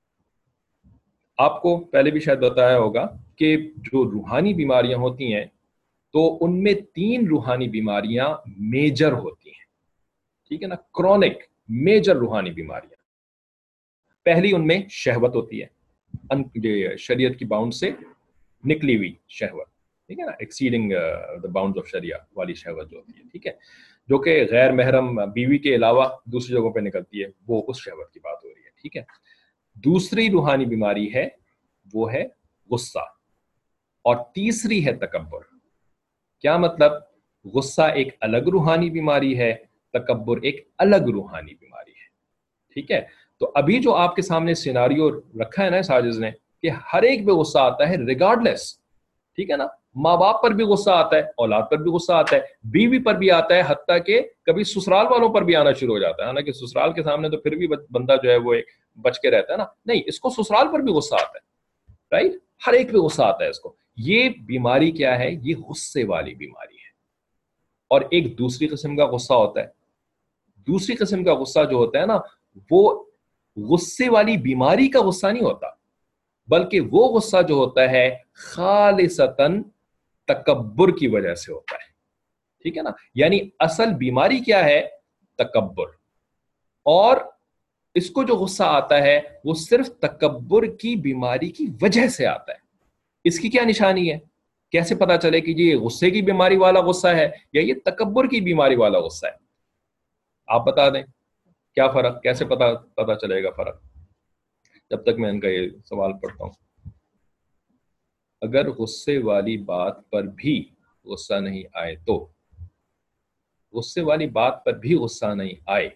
آپ کو پہلے بھی شاید بتایا ہوگا کہ جو روحانی بیماریاں ہوتی ہیں تو ان میں 3 روحانی بیماریاں میجر ہوتی ہیں. ٹھیک ہے نا. کرونک میجر روحانی بیماریاں. پہلی ان میں شہوت ہوتی ہے, شریعت کی باؤنڈ سے نکلی ہوئی شہوت. ٹھیک ہے نا. ایکسیڈنگ دا باؤنڈز آف شریعہ والی شہوت جو ہوتی ہے. ٹھیک ہے. جو کہ غیر محرم بیوی کے علاوہ دوسری جگہوں پہ نکلتی ہے, وہ اس شہوت کی بات ہو رہی ہے. ٹھیک ہے. دوسری روحانی بیماری ہے وہ ہے غصہ, اور تیسری ہے تکبر. کیا مطلب؟ غصہ ایک الگ روحانی بیماری ہے, تکبر ایک الگ روحانی بیماری ہے. ٹھیک ہے. تو ابھی جو آپ کے سامنے سیناریو رکھا ہے نا ساجد نے, کہ ہر ایک پہ غصہ آتا ہے ریگارڈلیس. ٹھیک ہے نا. ماں باپ پر بھی غصہ آتا ہے, اولاد پر بھی غصہ آتا ہے, بیوی پر بھی آتا ہے, حتیٰ کہ کبھی سسرال والوں پر بھی آنا شروع ہو جاتا ہے. حالانکہ سسرال کے سامنے تو پھر بھی بندہ جو ہے وہ بچ کے رہتا ہے نا, نہیں, اس کو سسرال پر بھی غصہ آتا ہے. رائٹ. ہر ایک پہ غصہ آتا ہے اس کو. یہ بیماری کیا ہے؟ یہ غصے والی بیماری ہے. اور ایک دوسری قسم کا غصہ ہوتا ہے. دوسری قسم کا غصہ جو ہوتا ہے نا, وہ غصے والی بیماری کا غصہ نہیں ہوتا, بلکہ وہ غصہ جو ہوتا ہے خالصتاً تکبر کی وجہ سے ہوتا ہے. ٹھیک ہے نا. یعنی اصل بیماری کیا ہے؟ تکبر. اور اس کو جو غصہ آتا ہے وہ صرف تکبر کی بیماری کی وجہ سے آتا ہے. اس کی کیا نشانی ہے؟ کیسے پتا چلے کہ یہ غصے کی بیماری والا غصہ ہے یا یہ تکبر کی بیماری والا غصہ ہے؟ آپ بتا دیں کیا فرق, کیسے پتا چلے گا فرق؟ جب تک میں ان کا یہ سوال پڑھتا ہوں. اگر غصے والی بات پر بھی غصہ نہیں آئے تو, غصے والی بات پر بھی غصہ نہیں آئے,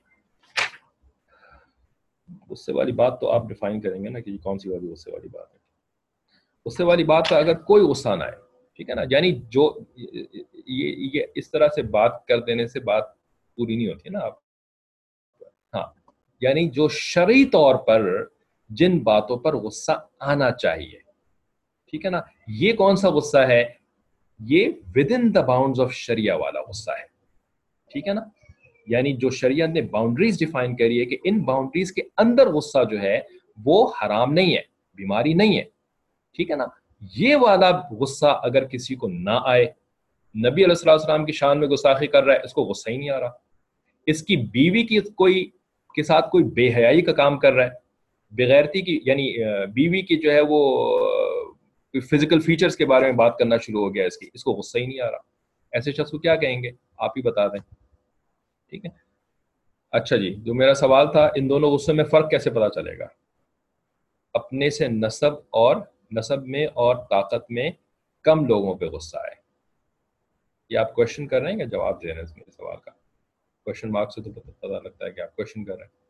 غصے والی بات تو آپ ڈیفائن کریں گے نا کہ کون سی والی غصے والی بات ہے. غصے والی بات پر اگر کوئی غصہ نہ آئے, ٹھیک ہے نا, یعنی جو یہ اس طرح سے بات کر دینے سے بات پوری نہیں ہوتی ہے نا آپ. ہاں, یعنی جو شرعی طور پر جن باتوں پر غصہ آنا چاہیے, ٹھیک ہے نا, یہ کون سا غصہ ہے؟ یہ within the bounds of شریعہ والا غصہ ہے. ٹھیک ہے نا. یعنی جو شریعت نے باؤنڈریز ڈیفائن کری ہے کہ ان باؤنڈریز کے اندر غصہ جو ہے وہ حرام نہیں ہے, بیماری نہیں ہے. ٹھیک ہے نا. یہ والا غصہ اگر کسی کو نہ آئے, نبی علیہ الصلوۃ والسلام کی شان میں گستاخی کر رہا ہے, اس کو غصہ ہی نہیں آ رہا. اس کی بیوی کی کے ساتھ کوئی بے حیائی کا کام کر رہا ہے, بغیرتی کی, یعنی بیوی کی جو ہے وہ فزیکل فیچرز کے بارے میں بات کرنا شروع ہو گیا اس کو غصہ ہی نہیں آ رہا. ایسے شخص کو کیا کہیں گے؟ آپ ہی بتا دیں. ٹھیک ہے. اچھا جی, جو میرا سوال تھا, ان دونوں غصے میں فرق کیسے پتا چلے گا؟ اپنے سے نسب میں اور طاقت میں کم لوگوں پہ غصہ آئے. یہ آپ کوشچن کر رہے ہیں کہ جواب دے رہے ہیں اس میرے سوال کا؟ کوشچن مارک سے تو پتہ لگتا ہے کہ آپ کوشچن کر رہے ہیں.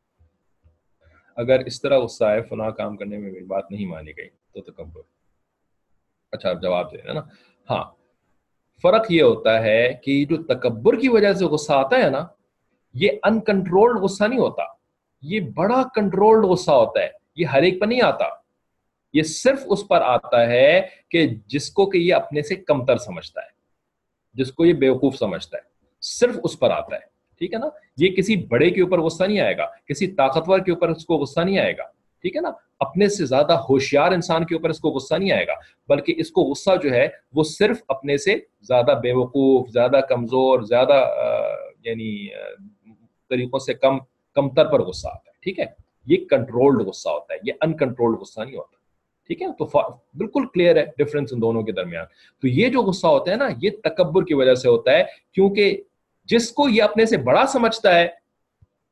اگر اس طرح غصہ آئے, فلاں کام کرنے میں میری بات نہیں مانی گئی تو تکبر. اچھا, آپ جواب دے رہے ہیں نا. ہاں, فرق یہ ہوتا ہے کہ جو تکبر کی وجہ سے غصہ آتا ہے نا, یہ انکنٹرولڈ غصہ نہیں ہوتا, یہ بڑا کنٹرولڈ غصہ ہوتا ہے. یہ ہر ایک پر نہیں آتا, یہ صرف اس پر آتا ہے کہ جس کو کہ یہ اپنے سے کمتر سمجھتا ہے, جس کو یہ بیوقوف سمجھتا ہے, صرف اس پر آتا ہے. ٹھیک ہے نا. یہ کسی بڑے کے اوپر غصہ نہیں آئے گا, کسی طاقتور کے اوپر اس کو غصہ نہیں آئے گا. ٹھیک ہے نا. اپنے سے زیادہ ہوشیار انسان کے اوپر اس کو غصہ نہیں آئے گا, بلکہ اس کو غصہ جو ہے وہ صرف اپنے سے زیادہ بیوقوف, زیادہ کمزور, زیادہ یعنی طریقوں سے کمتر پر غصہ آتا ہے. ٹھیک ہے. یہ کنٹرولڈ غصہ ہوتا ہے, یہ انکنٹرولڈ غصہ نہیں ہوتا. ٹھیک ہے. تو بالکل کلیئر ہے ڈفرنس ان دونوں کے درمیان. تو یہ جو غصہ ہوتا ہے نا, یہ تکبر کی وجہ سے ہوتا ہے, کیونکہ جس کو یہ اپنے سے بڑا سمجھتا ہے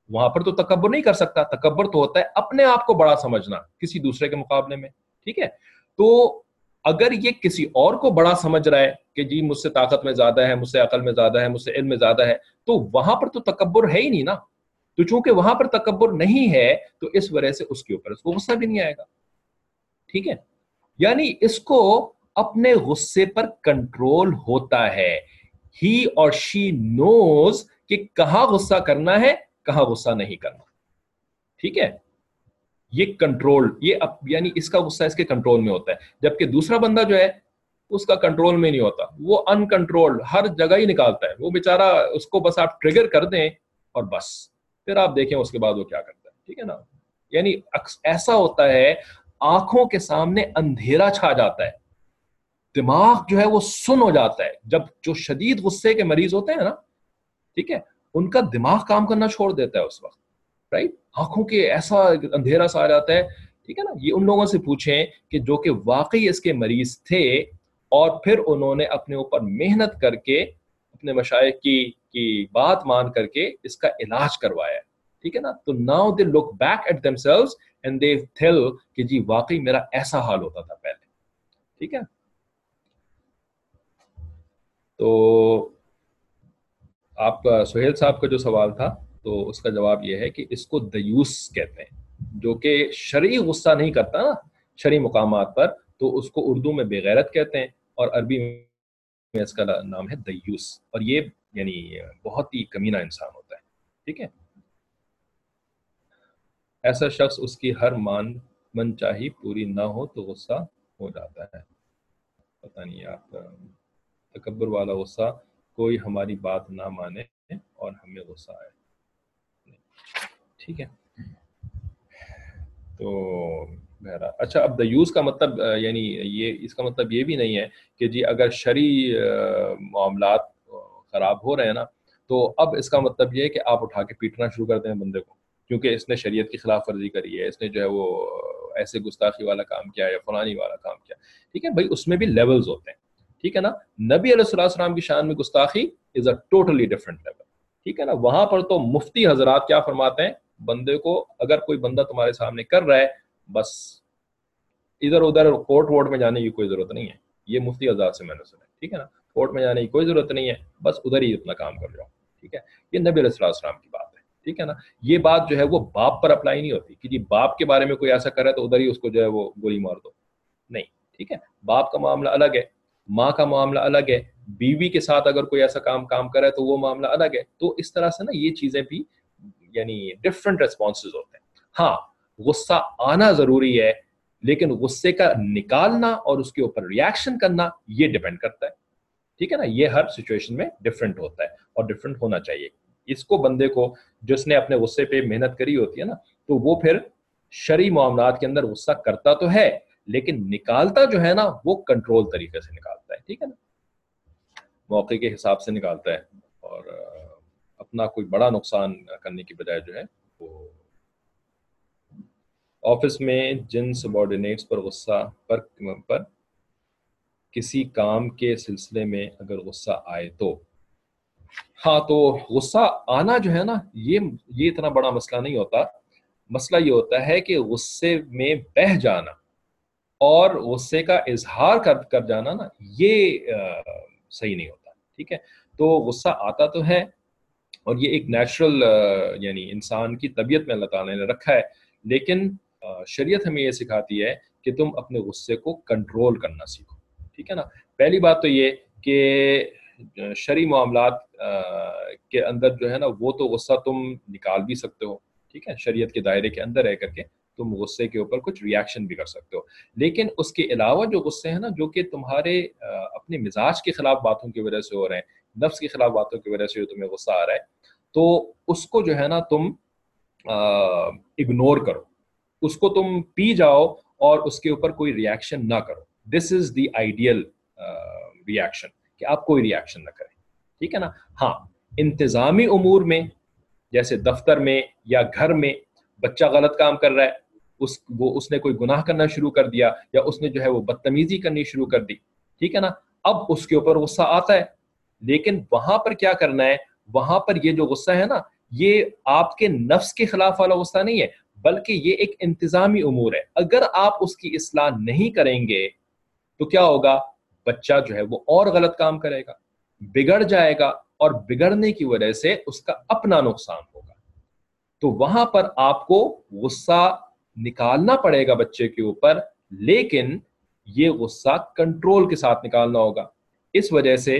वहां पर तो तकब्बुर नहीं कर सकता, तकब्बुर तो होता है अपने आप को बड़ा समझना किसी दूसरे के मुकाबले में, ठीक है। तो अगर ये किसी और को बड़ा समझ रहा है कि जी मुझसे ताकत में ज्यादा है, मुझसे अकल में ज्यादा है, मुझसे इल्म में ज्यादा है, तो वहां पर तो तकब्बुर है ही नहीं ना। तो चूंकि वहां पर तकब्बुर नहीं है, तो इस वजह से उसके ऊपर उसको गुस्सा भी नहीं आएगा, ठीक है। यानी इसको अपने गुस्से पर कंट्रोल होता है। ही और शी नोज कि कहां गुस्सा करना है, कहां गुस्सा नहीं करना, ठीक है। ये कंट्रोल, ये यानी इसका गुस्सा इसके कंट्रोल में होता है, जबकि दूसरा बंदा जो है उसका कंट्रोल में नहीं होता, वो अनकंट्रोल्ड हर जगह ही निकालता है वो बेचारा। उसको बस आप ट्रिगर कर दें और बस फिर आप देखें उसके बाद वो क्या करता है, ठीक है ना। यानी ऐसा होता है, आंखों के सामने अंधेरा छा जाता है, दिमाग जो है वो सुन हो जाता है। जब जो शदीद गुस्से के मरीज होते हैं ना, ठीक है, उनका दिमाग काम करना छोड़ देता है उस वक्त, राइट। आंखों के ऐसा अंधेरा सा आ जाता है, ठीक है ना। ये उन लोगों से पूछें कि जो कि वाकई इसके मरीज थे और फिर उन्होंने अपने ऊपर मेहनत करके अपने मशाइख की बात मान करके इसका इलाज करवाया, ठीक है ना। तो now they look back at themselves and they tell कि जी वाकई मेरा ऐसा हाल होता था पहले, ठीक है। तो आपका सुहेल साहब का जो सवाल था, तो उसका जवाब यह है कि इसको दयूस कहते हैं, जो कि शरई गुस्सा नहीं करता ना शरई मुकामात पर, तो उसको उर्दू में बेगैरत कहते हैं और अरबी में इसका नाम है दयूस। और ये यानी बहुत ही कमीना इंसान होता है, ठीक है। ऐसा शख्स उसकी हर मनचाही पूरी ना हो तो गुस्सा हो जाता है। पता नहीं आप, तकब्बुर वाला गुस्सा, कोई हमारी बात ना माने और हमें गुस्सा आए, ठीक है। तो बहरहाल, अच्छा, अब दयूस का मतलब यानी ये इसका मतलब ये भी नहीं है कि जी अगर शरी मामलात खराब हो रहे हैं ना, तो अब इसका मतलब ये है कि आप उठा के पीटना शुरू कर दें बंदे को क्योंकि इसने शरीयत की खिलाफ वर्जी करी है, इसने जो है वो ऐसे गुस्ताखी वाला काम किया या फलानी वाला काम किया, ठीक है भाई। उसमें भी लेवल्स होते हैं, ठीक है ना। नबी अलैहिस्सलाम की शान में गुस्ताखी is a totally different level, ठीक है ना। वहां पर तो मुफ्ती हजरात क्या फरमाते हैं, बंदे को अगर कोई बंदा तुम्हारे सामने कर रहा है, बस इधर उधर कोर्ट वोर्ट में जाने की कोई जरूरत नहीं है। ये मुफ्ती हजरात से मैंने सुना है, ठीक है ना। कोर्ट में जाने की कोई जरूरत नहीं है, बस उधर ही अपना काम कर जाओ, ठीक है। ये नबी अलैहिस्सलाम की बात है, ठीक है ना। ये बात जो है वो बाप पर अप्लाई नहीं होती कि जी बाप के बारे में कोई ऐसा करे तो उधर ही उसको जो है वो गोली मार दो, नहीं, ठीक है। बाप का मामला अलग है, माँ का मामला अलग है, बीवी के साथ अगर कोई ऐसा काम काम करे तो वो मामला अलग है। तो इस तरह से ना ये चीजें भी यानी डिफरेंट रेस्पॉन्सेज होते हैं। हाँ, गुस्सा आना जरूरी है, लेकिन गुस्से का निकालना और उसके ऊपर रिएक्शन करना ये डिपेंड करता है, ठीक है ना। ये हर सिचुएशन में डिफरेंट होता है और डिफरेंट होना चाहिए। इसको बंदे को जिसने अपने गुस्से पे मेहनत करी होती है ना, तो वो फिर शरई मामलात के अंदर गुस्सा करता तो है, लेकिन निकालता जो है ना वो कंट्रोल तरीके से निकालता है, ठीक है ना, मौके के हिसाब से निकालता है और अपना कोई बड़ा नुकसान करने की बजाय जो है वो। ऑफिस में जिन सबॉर्डिनेट्स पर गुस्सा पर किसी काम के सिलसिले में अगर गुस्सा आए तो, हाँ, तो गुस्सा आना जो है ना ये इतना बड़ा मसला नहीं होता। मसला ये होता है कि गुस्से में बह जाना और गुस्से का इजहार कर जाना ना, ये सही नहीं होता, ठीक है। तो गुस्सा आता तो है और ये एक नेचुरल यानी इंसान की तबीयत में अल्लाह ताला ने रखा है, लेकिन शरीयत हमें ये सिखाती है कि तुम अपने गुस्से को कंट्रोल करना सीखो, ठीक है ना। पहली बात तो ये कि शरई मामलात के अंदर जो है ना वो तो गुस्सा तुम निकाल भी सकते हो, ठीक है, शरीयत के दायरे के अंदर रह करके तुम गुस्से के ऊपर कुछ रिएक्शन भी कर सकते हो। लेकिन उसके अलावा जो गुस्से हैं ना जो कि तुम्हारे अपने मिजाज के खिलाफ बातों की वजह से हो रहे हैं, नफ्स के खिलाफ बातों की वजह से तुम्हें गुस्सा आ रहा है, तो उसको जो है ना तुम इग्नोर करो, उसको तुम पी जाओ और उसके ऊपर कोई रिएक्शन ना करो। This is the ideal reaction कि आप कोई रिएक्शन ना करें, ठीक है ना। हाँ, इंतजामी उमूर में जैसे दफ्तर में या घर में बच्चा गलत काम कर रहा है, उसने कोई गुनाह करना शुरू कर दिया या उसने जो है वो बदतमीजी करनी शुरू कर दी, ठीक है ना। अब उसके ऊपर गुस्सा आता है, लेकिन वहां पर क्या करना है, वहां पर ये जो गुस्सा है ना یہ آپ کے نفس کے خلاف والا غصہ نہیں ہے، بلکہ یہ ایک انتظامی امور ہے. اگر آپ اس کی اصلاح نہیں کریں گے تو کیا ہوگا؟ بچہ جو ہے وہ اور غلط کام کرے گا، بگڑ جائے گا، اور بگڑنے کی وجہ سے اس کا اپنا نقصان ہوگا. تو وہاں پر آپ کو غصہ نکالنا پڑے گا بچے کے اوپر، لیکن یہ غصہ کنٹرول کے ساتھ نکالنا ہوگا. اس وجہ سے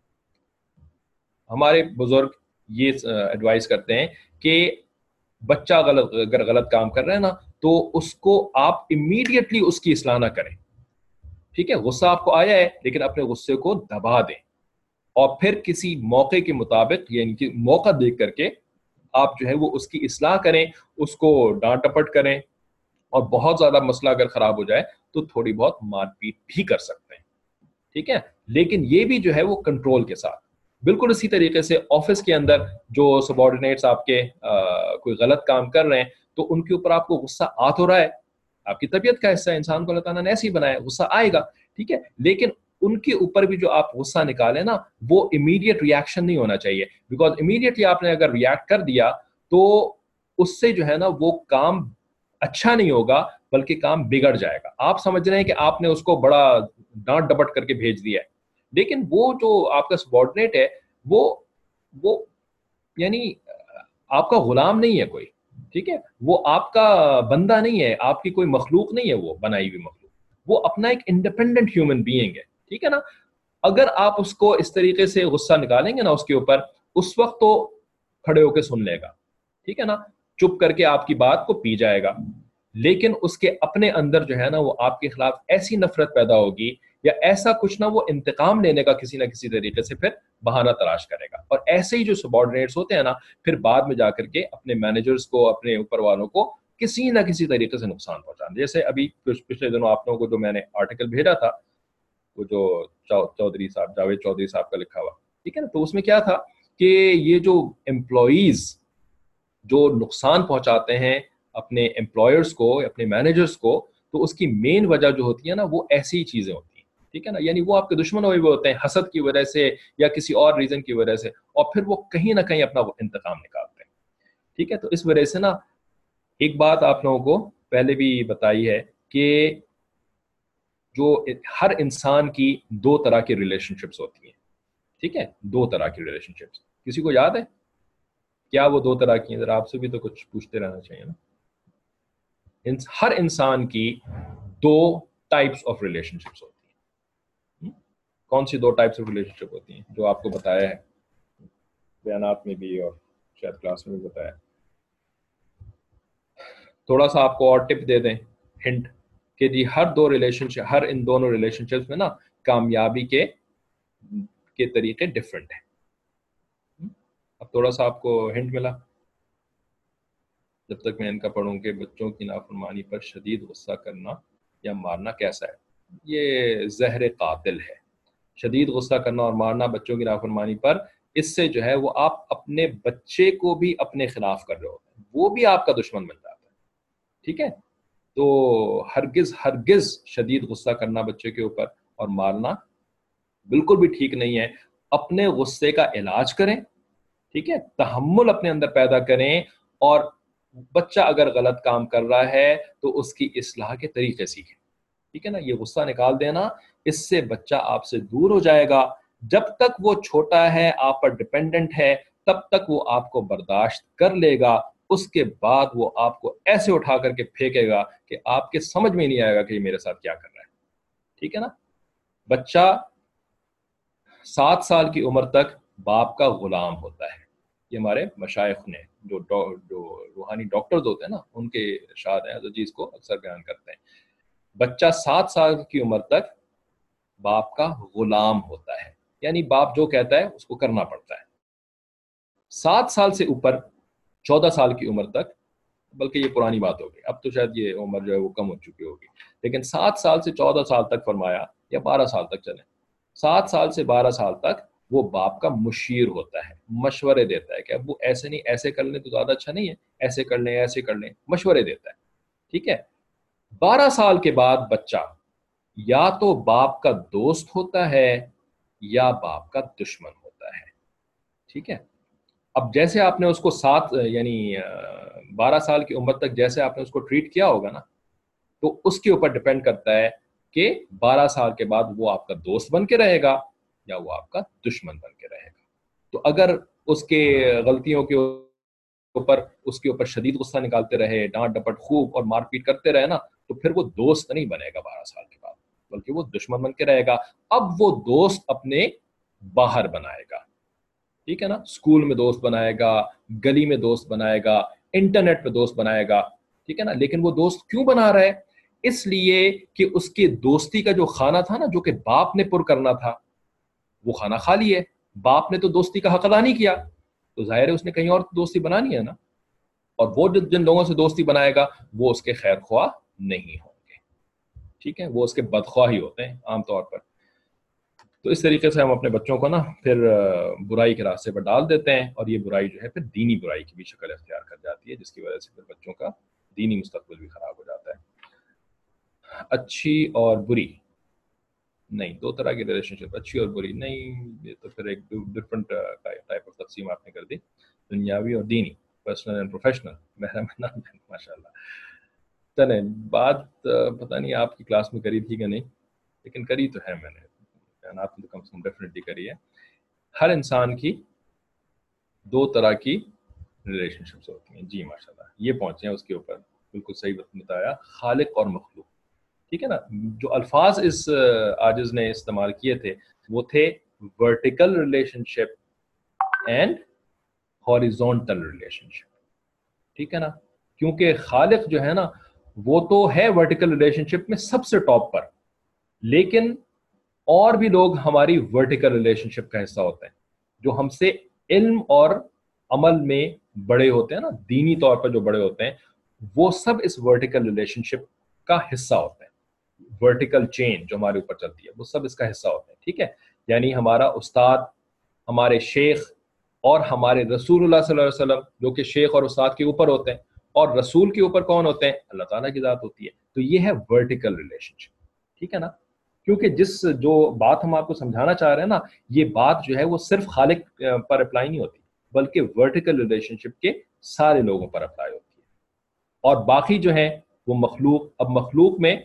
ہمارے بزرگ یہ ایڈوائز کرتے ہیں کہ بچہ اگر غلط کام کر رہا ہے نا تو اس کو آپ امیڈیٹلی اس کی اصلاح نہ کریں. ٹھیک ہے، غصہ آپ کو آیا ہے لیکن اپنے غصے کو دبا دیں، اور پھر کسی موقع کے مطابق یعنی کہ موقع دیکھ کر کے آپ جو ہے وہ اس کی اصلاح کریں، اس کو ڈانٹ ٹپٹ کریں، اور بہت زیادہ مسئلہ اگر خراب ہو جائے تو تھوڑی بہت مار پیٹ بھی کر سکتے ہیں. ٹھیک ہے، لیکن یہ بھی جو ہے وہ کنٹرول کے ساتھ. بالکل اسی طریقے سے آفس کے اندر جو سبارڈینیٹس آپ کے کوئی غلط کام کر رہے ہیں تو ان کے اوپر آپ کو غصہ آ تو رہا ہے، آپ کی طبیعت کا حصہ ہے، انسان کو اللہ تعالیٰ نے ایسے ہی بنایا، غصہ آئے گا. ٹھیک ہے، لیکن ان کے اوپر بھی جو آپ غصہ نکالیں نا وہ امیڈیٹ ریاکشن نہیں ہونا چاہیے، بیکاز امیڈیٹلی آپ نے اگر ریاکٹ کر دیا تو اس سے جو ہے نا وہ کام اچھا نہیں ہوگا بلکہ کام بگڑ جائے گا. آپ سمجھ رہے ہیں کہ آپ نے اس کو بڑا ڈانٹ ڈپٹ کر کے بھیج دیا ہے، لیکن وہ جو آپ کا سبارڈینیٹ ہے وہ یعنی آپ کا غلام نہیں ہے کوئی. ٹھیک ہے، وہ آپ کا بندہ نہیں ہے، آپ کی کوئی مخلوق نہیں ہے، وہ بنائی ہوئی مخلوق، وہ اپنا ایک انڈیپینڈنٹ ہیومن بینگ ہے. ٹھیک ہے نا، اگر آپ اس کو اس طریقے سے غصہ نکالیں گے نا اس کے اوپر، اس وقت تو کھڑے ہو کے سن لے گا. ٹھیک ہے نا، چپ کر کے آپ کی بات کو پی جائے گا، لیکن اس کے اپنے اندر جو ہے نا وہ آپ کے خلاف ایسی نفرت پیدا ہوگی یا ایسا کچھ نہ وہ انتقام لینے کا کسی نہ کسی طریقے سے پھر بہانہ تلاش کرے گا. اور ایسے ہی جو سبارڈینیٹس ہوتے ہیں نا پھر بعد میں جا کر کے اپنے مینیجرز کو، اپنے اوپر والوں کو کسی نہ کسی طریقے سے نقصان پہنچانا. جیسے ابھی پچھلے دنوں آپ لوگوں کو جو میں نے آرٹیکل بھیجا تھا، وہ جو چودھری صاحب، جاوید چودھری صاحب کا لکھا ہوا، ٹھیک ہے نا، تو اس میں کیا تھا کہ یہ جو امپلائیز جو نقصان پہنچاتے ہیں اپنے امپلائرز کو، اپنے مینیجرز کو، تو اس کی مین وجہ جو ہوتی ہے نا وہ ایسی چیزیں ہوتی ہیں. ٹھیک ہے نا، یعنی وہ آپ کے دشمن ہوئے ہوتے ہیں حسد کی وجہ سے یا کسی اور ریزن کی وجہ سے، اور پھر وہ کہیں نہ کہیں اپنا انتقام نکالتے ہیں. ٹھیک ہے، تو اس وجہ سے نا ایک بات آپ لوگوں کو پہلے بھی بتائی ہے کہ جو ہر انسان کی دو طرح کی ریلیشن شپس ہوتی ہیں. ٹھیک ہے، دو طرح کی ریلیشن شپس، کسی کو یاد ہے کیا وہ دو طرح کی ہیں؟ ذرا آپ سے بھی تو کچھ پوچھتے رہنا چاہیے نا. ہر انسان کی دو ٹائپس آف ریلیشن شپس ہوتی ہیں. کون سی دو ٹائپس آف ریلیشن شپ ہوتی ہیں جو آپ کو بتایا ہے بیانات میں بھی اور شاید کلاس میں بھی بتایا. تھوڑا سا آپ کو اور ٹپ دے دیں، ہنٹ، کہ جی ہر دو ریلیشن شپ، ہر ان دونوں ریلیشن شپس میں نا کامیابی کے طریقے ڈفرینٹ ہیں. اب تھوڑا سا آپ کو ہنٹ ملا جب تک میں ان کا پڑھوں کہ بچوں کی نافرمانی پر شدید غصہ کرنا یا مارنا کیسا ہے. یہ زہر قاتل ہے. شدید غصہ کرنا اور مارنا بچوں کی نافرمانی پر، اس سے جو ہے وہ آپ اپنے بچے کو بھی اپنے خلاف کر رہے ہوتے ہیں، وہ بھی آپ کا دشمن بن جاتا ہے. ٹھیک ہے، تو ہرگز ہرگز شدید غصہ کرنا بچے کے اوپر اور مارنا بالکل بھی ٹھیک نہیں ہے. اپنے غصے کا علاج کریں، ٹھیک ہے، تحمل اپنے اندر پیدا کریں، اور بچہ اگر غلط کام کر رہا ہے تو اس کی اصلاح کے طریقے سیکھیں. ٹھیک ہے نا، یہ غصہ نکال دینا، اس سے بچہ آپ سے دور ہو جائے گا. جب تک وہ چھوٹا ہے، آپ پر ڈیپینڈنٹ ہے، تب تک وہ آپ کو برداشت کر لے گا. اس کے بعد وہ آپ کو ایسے اٹھا کر کے پھینکے گا کہ آپ کے سمجھ میں نہیں آئے گا کہ یہ میرے ساتھ کیا کر رہا ہے. ٹھیک ہے نا، بچہ 7 سال کی عمر تک باپ کا غلام ہوتا ہے. یہ ہمارے مشائخ نے جو روحانی ڈاکٹرز ہوتے ہیں نا ان کے ارشاد ہیں، حضرت جی اس کو اکثر بیان کرتے ہیں. بچہ 7 سال کی عمر تک باپ کا غلام ہوتا ہے، یعنی باپ جو کہتا ہے اس کو کرنا پڑتا ہے. 7 سال سے اوپر 14 سال کی عمر تک، بلکہ یہ پرانی بات ہوگی، اب تو شاید یہ عمر جو ہے وہ کم ہو چکی ہوگی، لیکن 7 سال سے 14 سال تک فرمایا، یا 12 سال تک چلیں، 7 سال سے 12 سال تک وہ باپ کا مشیر ہوتا ہے، مشورے دیتا ہے کہ اب وہ ایسے نہیں، ایسے کر لیں تو زیادہ اچھا نہیں ہے، ایسے کر لیں، ایسے کر لیں، مشورے دیتا ہے. ٹھیک ہے، 12 سال کے بعد بچہ یا تو باپ کا دوست ہوتا ہے یا باپ کا دشمن ہوتا ہے. ٹھیک ہے، اب جیسے آپ نے اس کو 12 سال کی عمر تک جیسے آپ نے اس کو ٹریٹ کیا ہوگا نا، تو اس کے اوپر ڈپینڈ کرتا ہے کہ 12 سال کے بعد وہ آپ کا دوست بن کے رہے گا یا وہ آپ کا دشمن بن کے رہے گا. تو اگر اس کے غلطیوں کے اوپر شدید غصہ نکالتے رہے، ڈانٹ ڈپٹ خوب اور مار پیٹ کرتے رہے نا، تو پھر وہ دوست نہیں بنے گا 12 سال کے بعد، بلکہ وہ دشمن بن کے رہے گا. اب وہ دوست اپنے باہر بنائے گا، ٹھیک ہے نا، اسکول میں دوست بنائے گا، گلی میں دوست بنائے گا، انٹرنیٹ پہ دوست بنائے گا، ٹھیک ہے نا. لیکن وہ دوست کیوں بنا رہا ہے؟ اس لیے کہ اس کے دوستی کا جو خانہ تھا نا، جو کہ باپ نے پر کرنا تھا، وہ خانہ خالی ہے. باپ نے تو دوستی کا حق ادا نہیں کیا، تو ظاہر ہے اس نے کہیں اور دوستی بنانی ہے نا. اور وہ جن لوگوں سے دوستی بنائے گا وہ اس کے خیر خواہ نہیں ہوں گے، ٹھیک ہے، وہ اس کے بدخواہ ہی ہوتے ہیں عام طور پر. تو اس طریقے سے ہم اپنے بچوں کو نا پھر برائی کے راستے پر ڈال دیتے ہیں، اور یہ برائی جو ہے پھر دینی برائی کی بھی شکل اختیار کر جاتی ہے، جس کی وجہ سے پھر بچوں کا دینی مستقبل بھی خراب ہو جاتا ہے. اچھی اور بری نہیں، دو طرح کی ریلیشن شپ، اچھی اور بری نہیں، یہ تو پھر ایک ڈفرنٹ ٹائپ آف تقسیم آپ نے کر دی، دنیاوی اور دینی، پرسنل اینڈ پروفیشنل. ماشاء اللہ. چلیں، بات پتہ نہیں آپ کی کلاس میں کری تھی کہ نہیں، لیکن کری تو ہے میں نے، آپ نے کم سے کم ڈیفینیٹلی کری ہے. ہر انسان کی دو طرح کی ریلیشن شپس ہوتی ہیں. جی ماشاء اللہ، یہ پہنچے ہیں اس کے اوپر، بالکل صحیح بتایا، خالق اور مخلوق، ٹھیک ہے نا. جو الفاظ اس عاجز نے استعمال کیے تھے وہ تھے vertical relationship and horizontal relationship, ٹھیک ہے نا. کیونکہ خالق جو ہے نا وہ تو ہے ورٹیکل ریلیشن شپ میں سب سے ٹاپ پر، لیکن اور بھی لوگ ہماری ورٹیکل ریلیشن شپ کا حصہ ہوتے ہیں، جو ہم سے علم اور عمل میں بڑے ہوتے ہیں نا، دینی طور پر جو بڑے ہوتے ہیں، وہ سب اس ورٹیکل ریلیشن شپ کا حصہ ہوتے ہیں. ورٹیکل چین جو ہمارے اوپر چلتی ہے وہ سب اس کا حصہ ہوتے ہیں، ٹھیک ہے. یعنی ہمارا استاد، ہمارے شیخ اور ہمارے رسول اللہ صلی اللہ علیہ وسلم، جو کہ شیخ اور استاد کے اوپر ہوتے ہیں، اور رسول کے اوپر کون ہوتے ہیں؟ اللہ تعالیٰ کی ذات ہوتی ہے. تو یہ ہے ورٹیکل ریلیشن شپ، ٹھیک ہے نا. کیونکہ جو بات ہم آپ کو سمجھانا چاہ رہے ہیں نا، یہ بات جو ہے وہ صرف خالق پر اپلائی نہیں ہوتی، بلکہ ورٹیکل ریلیشن شپ کے سارے لوگوں پر اپلائی ہوتی ہے. اور باقی جو ہیں وہ مخلوق. اب مخلوق میں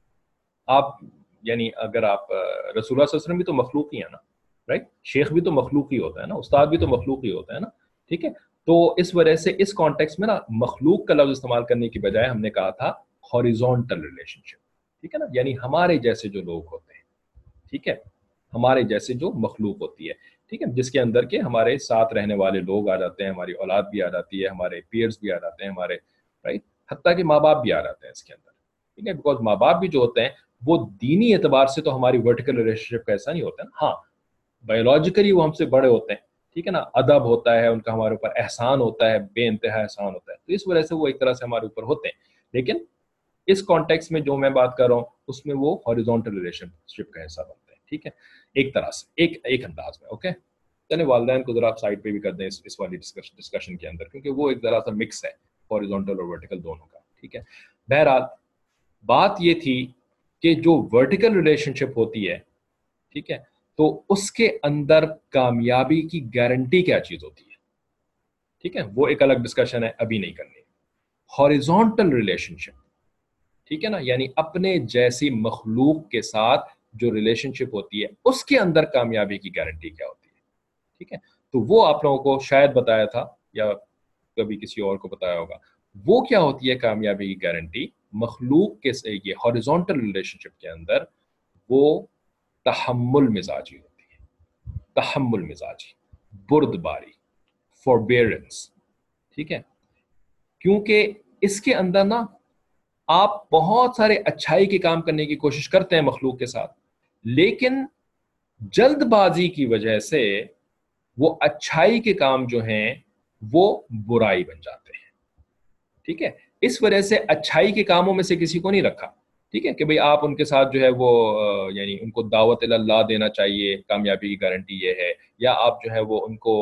آپ یعنی اگر آپ رسول اللہ صلی اللہ علیہ وسلم بھی تو مخلوق ہی ہے نا، رائٹ، شیخ بھی تو مخلوق ہی ہوتا ہے نا، استاد بھی تو مخلوق ہی ہوتا ہے نا، ٹھیک ہے. تو اس وجہ سے اس کانٹیکس میں نا مخلوق کا لفظ استعمال کرنے کی بجائے ہم نے کہا تھا ہاریزونٹل ریلیشن شپ، ٹھیک ہے نا. یعنی ہمارے جیسے جو لوگ ہوتے ہیں، ٹھیک ہے، ہمارے جیسے جو مخلوق ہوتی ہے، ٹھیک ہے، جس کے اندر کے ہمارے ساتھ رہنے والے لوگ آ جاتے ہیں، ہماری اولاد بھی آ جاتی ہے، ہمارے پیئرز بھی آ جاتے ہیں، ہمارے رائٹ، حتیٰ کہ ماں باپ بھی آ جاتے ہیں اس کے اندر، ٹھیک ہے. بیکاز ماں باپ بھی جو ہوتے ہیں وہ دینی اعتبار سے تو ہماری ورٹیکل ریلیشن شپ کا ایسا نہیں ہوتا ہے. ہاں، بایولوجیکلی وہ ہم سے بڑے ہوتے ہیں، ٹھیک ہے نا، ادب ہوتا ہے ان کا ہمارے اوپر، احسان ہوتا ہے، بے انتہا احسان ہوتا ہے، تو اس وجہ سے وہ ایک طرح سے ہمارے اوپر ہوتے ہیں. لیکن اس کانٹیکس میں جو میں بات کر رہا ہوں اس میں وہ ہاریزونٹل ریلیشن شپ کا حصہ بنتے ہیں، ٹھیک ہے، ایک طرح سے ایک انداز میں. اوکے، یعنی والدین کو ذرا آپ سائڈ پہ بھی کر دیں اس والی ڈسکشن کے اندر، کیونکہ وہ ایک ذرا سا مکس ہے ہاریزونٹل اور ورٹیکل دونوں کا، ٹھیک ہے. بہرحال بات یہ تھی کہ جو ورٹیکل ریلیشن شپ ہوتی ہے، ٹھیک ہے، تو اس کے اندر کامیابی کی گارنٹی کیا چیز ہوتی ہے، ٹھیک ہے، وہ ایک الگ ڈسکشن ہے، ابھی نہیں کرنی. ہاریزونٹل ریلیشن شپ، ٹھیک ہے نا، یعنی اپنے جیسی مخلوق کے ساتھ جو ریلیشن شپ ہوتی ہے اس کے اندر کامیابی کی گارنٹی کیا ہوتی ہے، ٹھیک ہے. تو وہ آپ لوگوں کو شاید بتایا تھا یا کبھی کسی اور کو بتایا ہوگا. وہ کیا ہوتی ہے کامیابی کی گارنٹی مخلوق کے سے، یہ ہاریزونٹل ریلیشن شپ کے اندر وہ تحمل مزاجی ہوتی ہے، تحمل مزاجی، بردباری، فوربیئرنس، ٹھیک ہے. کیونکہ اس کے اندر نا آپ بہت سارے اچھائی کے کام کرنے کی کوشش کرتے ہیں مخلوق کے ساتھ، لیکن جلد بازی کی وجہ سے وہ اچھائی کے کام جو ہیں وہ برائی بن جاتے ہیں، ٹھیک ہے. اس وجہ سے اچھائی کے کاموں میں سے کسی کو نہیں رکھا، ٹھیک ہے، کہ بھئی آپ ان کے ساتھ جو ہے وہ یعنی ان کو دعوت اللہ دینا چاہیے، کامیابی کی گارنٹی یہ ہے، یا آپ جو ہے وہ ان کو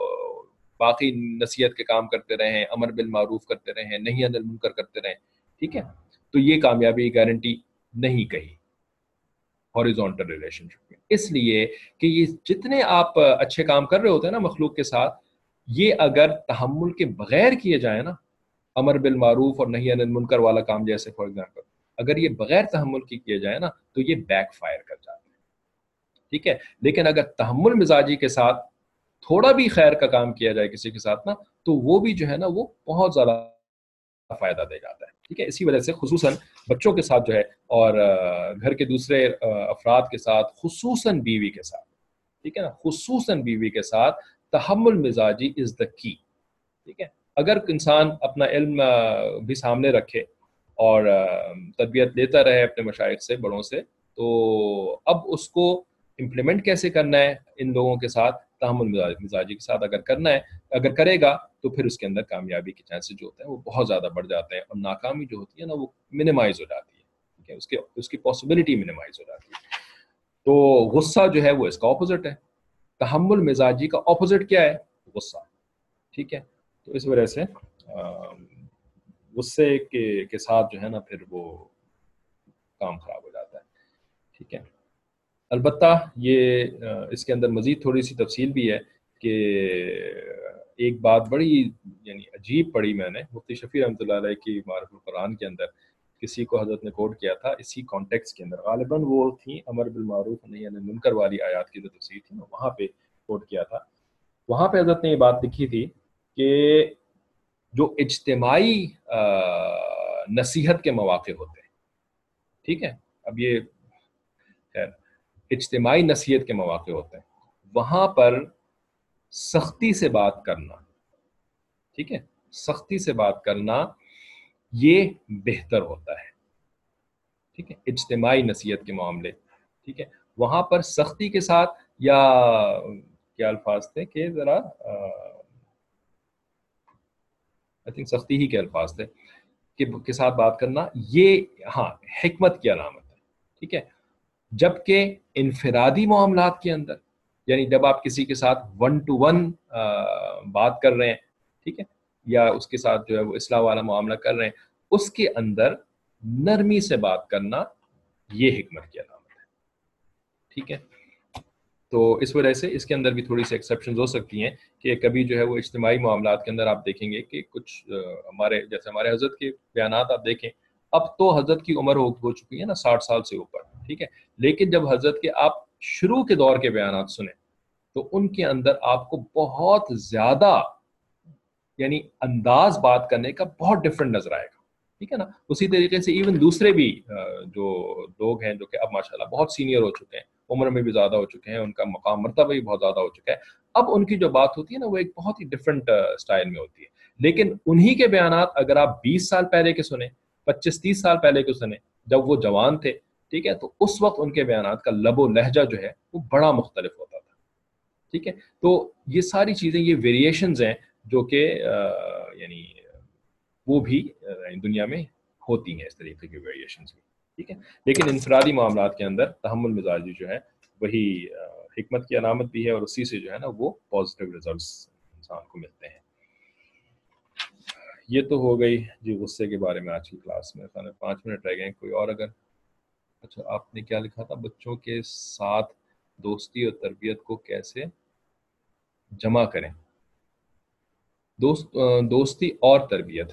باقی نصیحت کے کام کرتے رہیں، امر بالمعروف کرتے رہیں، نہی عن المنکر کرتے رہیں، ٹھیک ہے. تو یہ کامیابی کی گارنٹی نہیں کہی ہاریزونٹل ریلیشن شپ میں، اس لیے کہ یہ جتنے آپ اچھے کام کر رہے ہوتے ہیں نا مخلوق کے ساتھ، یہ اگر تحمل کے بغیر کیے جائیں نا، امر بالمعروف اور نہی عن المنکر والا کام جیسے فار ایگزامپل، اگر یہ بغیر تحمل کی کیے جائیں نا تو یہ بیک فائر کر جاتے ہیں. ٹھیک ہے، لیکن اگر تحمل مزاجی کے ساتھ تھوڑا بھی خیر کا کام کیا جائے کسی کے ساتھ نا، تو وہ بھی جو ہے نا وہ بہت زیادہ فائدہ دے جاتا ہے. ٹھیک ہے، اسی وجہ سے خصوصاً بچوں کے ساتھ جو ہے، اور گھر کے دوسرے افراد کے ساتھ، خصوصاً بیوی کے ساتھ، ٹھیک ہے نا، خصوصاً بیوی کے ساتھ تحمل مزاجی از دا کی. ٹھیک ہے، اگر انسان اپنا علم بھی سامنے رکھے اور تربیت لیتا رہے اپنے مشائخ سے، بڑوں سے، تو اب اس کو امپلیمنٹ کیسے کرنا ہے ان لوگوں کے ساتھ، تحمل مزاجی کے ساتھ اگر کرنا ہے، اگر کرے گا تو پھر اس کے اندر کامیابی کے چانسز جو ہوتے ہیں وہ بہت زیادہ بڑھ جاتے ہیں، اور ناکامی جو ہوتی ہے نا وہ منیمائز ہو جاتی ہے. ٹھیک ہے، اس کی پاسبلٹی منیمائز ہو جاتی ہے. تو غصہ جو ہے وہ اس کا اپوزٹ ہے. تحمل مزاجی کا اپوزٹ کیا ہے؟ غصہ. ٹھیک ہے، تو اس وجہ سے غصے کے ساتھ جو ہے نا پھر وہ کام خراب ہو جاتا ہے. ٹھیک ہے، البتہ یہ اس کے اندر مزید تھوڑی سی تفصیل بھی ہے کہ ایک بات بڑی یعنی عجیب پڑھی میں نے مفتی شفیع رحمۃ اللہ علیہ کی معرف القرآن کے اندر، کسی کو حضرت نے کوٹ کیا تھا اسی کانٹیکس کے اندر، غالباً وہ تھی امر بالمعروف نہی عن المنکر والی آیات کی جو تفسیر تھی نا، وہاں پہ کوٹ کیا تھا. وہاں پہ حضرت نے یہ بات لکھی تھی کہ جو اجتماعی نصیحت کے مواقع ہوتے ہیں، ٹھیک ہے، اب یہ خیر اجتماعی نصیحت کے مواقع ہوتے ہیں، وہاں پر سختی سے بات کرنا، ٹھیک ہے، سختی سے بات کرنا یہ بہتر ہوتا ہے. ٹھیک ہے، اجتماعی نصیحت کے معاملے، ٹھیک ہے، وہاں پر سختی کے ساتھ، یا کیا الفاظ تھے کہ ذرا آئی تھنک سختی ہی کے الفاظ تھے کے ساتھ بات کرنا، یہ ہاں حکمت کی علامت ہے. ٹھیک ہے، جبکہ انفرادی معاملات کے اندر، یعنی جب آپ کسی کے ساتھ 1 to 1 بات کر رہے ہیں، ٹھیک ہے، یا اس کے ساتھ جو ہے وہ اصلاح والا معاملہ کر رہے ہیں، اس کے اندر نرمی سے بات کرنا یہ حکمت کی علامت ہے. ٹھیک ہے، تو اس وجہ سے اس کے اندر بھی تھوڑی سی ایکسیپشنز ہو سکتی ہیں کہ کبھی جو ہے وہ اجتماعی معاملات کے اندر آپ دیکھیں گے کہ کچھ ہمارے حضرت کے بیانات آپ دیکھیں، اب تو حضرت کی عمر ہو چکی ہے نا 60 سال سے اوپر. ٹھیک ہے، لیکن جب حضرت کے آپ شروع کے دور کے بیانات سنیں تو ان کے اندر آپ کو بہت زیادہ یعنی انداز بات کرنے کا بہت ڈفرینٹ نظر آئے گا. ٹھیک ہے نا، اسی طریقے سے ایون دوسرے بھی جو لوگ ہیں جو کہ اب ماشاءاللہ بہت سینئر ہو چکے ہیں، عمر میں بھی زیادہ ہو چکے ہیں، ان کا مقام مرتبہ بھی بہت زیادہ ہو چکا ہے، اب ان کی جو بات ہوتی ہے نا وہ ایک بہت ہی ڈفرینٹ سٹائل میں ہوتی ہے. لیکن انہی کے بیانات اگر آپ 20 سال پہلے کے سنیں، 25-30 سال پہلے کے سنیں، جب وہ جوان تھے، ٹھیک ہے، تو اس وقت ان کے بیانات کا لب و لہجہ جو ہے وہ بڑا مختلف ہوتا تھا. ٹھیک ہے، تو یہ ساری چیزیں، یہ ویریشنز ہیں جو کہ یعنی وہ بھی دنیا میں ہوتی ہیں، اس طریقے کی ویریشنز بھی. ٹھیک ہے، لیکن انفرادی معاملات کے اندر تحمل مزاجی جو ہے وہی حکمت کی علامت بھی ہے، اور اسی سے جو ہے نا وہ پازیٹیو ریزلٹس انسان کو ملتے ہیں. یہ تو ہو گئی جی غصے کے بارے میں آج کی کلاس میں. 5 منٹ رہ گئے، کوئی اور اگر؟ اچھا، آپ نے کیا لکھا تھا؟ بچوں کے ساتھ دوستی اور تربیت کو کیسے جمع کریں؟ دوستی اور تربیت،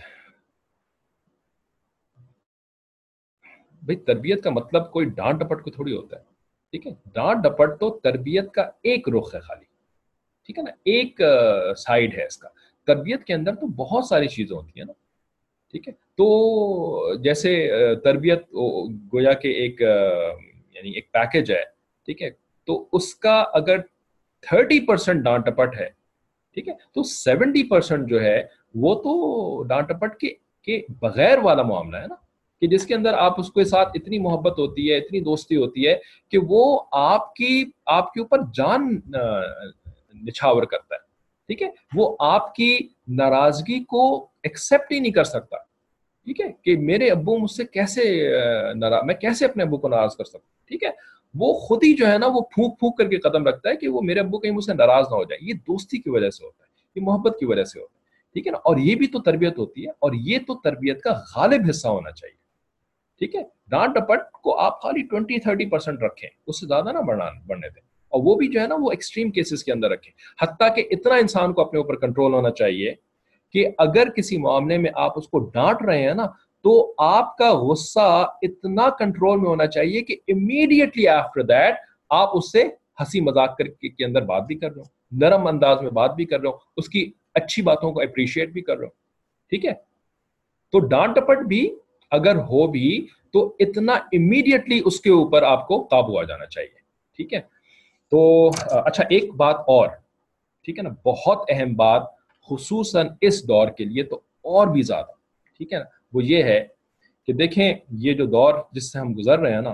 بھئی تربیت کا مطلب کوئی ڈانٹ ڈپٹ کو تھوڑی ہوتا ہے. ٹھیک ہے، ڈانٹ ڈپٹ تو تربیت کا ایک رخ ہے خالی. ٹھیک ہے نا، ایک سائیڈ ہے اس کا. تربیت کے اندر تو بہت ساری چیزیں ہوتی ہیں نا. ٹھیک ہے، تو جیسے تربیت گویا کہ ایک یعنی ایک پیکج ہے. ٹھیک ہے، تو اس کا اگر 30% ڈانٹ ڈپٹ ہے، ٹھیک ہے، تو 70% جو ہے وہ تو ڈانٹ ڈپٹ کے بغیر والا معاملہ ہے نا، کہ جس کے اندر آپ اس کے ساتھ اتنی محبت ہوتی ہے، اتنی دوستی ہوتی ہے کہ وہ آپ کے اوپر جان نچھاور کرتا ہے. ٹھیک ہے، وہ آپ کی ناراضگی کو ایکسیپٹ ہی نہیں کر سکتا. ٹھیک ہے، کہ میرے ابو مجھ سے کیسے میں کیسے اپنے ابو کو ناراض کر سکتا ہوں. ٹھیک ہے، وہ خود ہی جو ہے نا وہ پھونک پھونک کر کے قدم رکھتا ہے کہ وہ میرے ابو کہیں مجھ سے ناراض نہ ہو جائے. یہ دوستی کی وجہ سے ہوتا ہے، یہ محبت کی وجہ سے ہوتا ہے. ٹھیک ہے نا، اور یہ بھی تو تربیت ہوتی ہے، اور یہ تو تربیت کا غالب حصہ ہونا چاہیے. ٹھیک ہے، ڈانٹ ڈپٹ کو آپ خالی 20-30% رکھیں، اس سے زیادہ نہ بڑھنے دیں. اور وہ بھی جو ہے نا وہ ایکسٹریم کیسز کے اندر رکھیں. حتیٰ کہ اتنا انسان کو اپنے اوپر کنٹرول ہونا چاہیے کہ اگر کسی معاملے میں آپ اس کو ڈانٹ رہے ہیں نا تو آپ کا غصہ اتنا کنٹرول میں ہونا چاہیے کہ امیڈیٹلی آفٹر دیٹ آپ اس سے ہنسی مذاق کے اندر بات بھی کر رہے ہو، نرم انداز میں بات بھی کر رہے ہو، اس کی اچھی باتوں کو اپریشیٹ بھی کر رہے ہو. ٹھیک ہے، تو ڈانٹ ڈپٹ بھی اگر ہو بھی تو اتنا امیڈیٹلی اس کے اوپر آپ کو قابو آ جانا چاہیے. ٹھیک ہے، تو اچھا ایک بات اور، ٹھیک ہے نا، بہت اہم بات خصوصاً اس دور کے لیے تو اور بھی زیادہ، ٹھیک ہے نا، وہ یہ ہے کہ دیکھیں یہ جو دور جس سے ہم گزر رہے ہیں نا،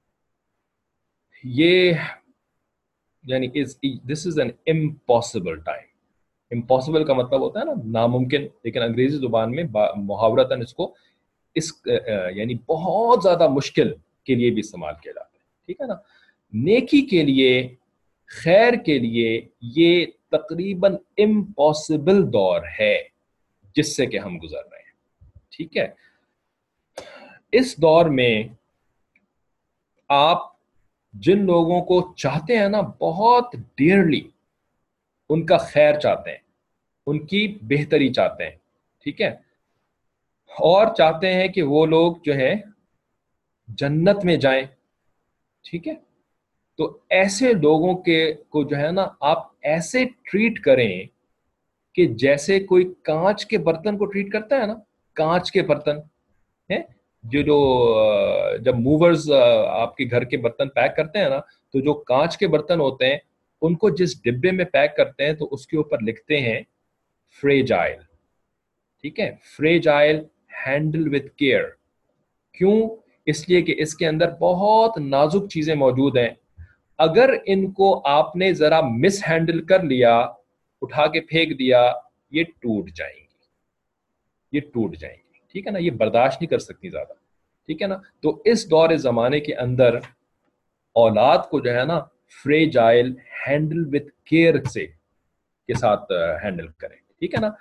یہ یعنی this is an impossible time. Impossible کا مطلب ہوتا ہے نا ناممکن، لیکن انگریزی زبان میں محاورتاً اس کو یعنی بہت زیادہ مشکل کے لیے بھی استعمال کیا جاتا ہے. ٹھیک ہے نا، نیکی کے لیے، خیر کے لیے یہ تقریباً امپاسبل دور ہے جس سے کہ ہم گزر رہے ہیں. ٹھیک ہے، اس دور میں آپ جن لوگوں کو چاہتے ہیں نا بہت ڈیئرلی، ان کا خیر چاہتے ہیں، ان کی بہتری چاہتے ہیں، ٹھیک ہے، اور چاہتے ہیں کہ وہ لوگ جو ہے جنت میں جائیں. ٹھیک ہے، تو ایسے لوگوں کو جو ہے نا آپ ایسے ٹریٹ کریں کہ جیسے کوئی کانچ کے برتن کو ٹریٹ کرتا ہے نا، کانچ کے برتن ہیں جو جب موورز آپ کے گھر کے برتن پیک کرتے ہیں نا، تو جو کانچ کے برتن ہوتے ہیں ان کو جس ڈبے میں پیک کرتے ہیں تو اس کے اوپر لکھتے ہیں فریجائل. ٹھیک ہے، فریجائل ہینڈل وتھ کیئر. کیوں؟ اس لیے کہ اس کے اندر بہت نازک چیزیں موجود ہیں، اگر ان کو آپ نے ذرا مس ہینڈل کر لیا، اٹھا کے پھینک دیا، یہ ٹوٹ جائیں گی، یہ ٹوٹ جائیں گی. ٹھیک ہے نا، یہ برداشت نہیں کر سکتی زیادہ. ٹھیک ہے نا، تو اس دور زمانے کے اندر اولاد کو جو ہے نا فریجائل ہینڈل وتھ کیئر کے ساتھ ہینڈل کریں. ٹھیک ہے نا،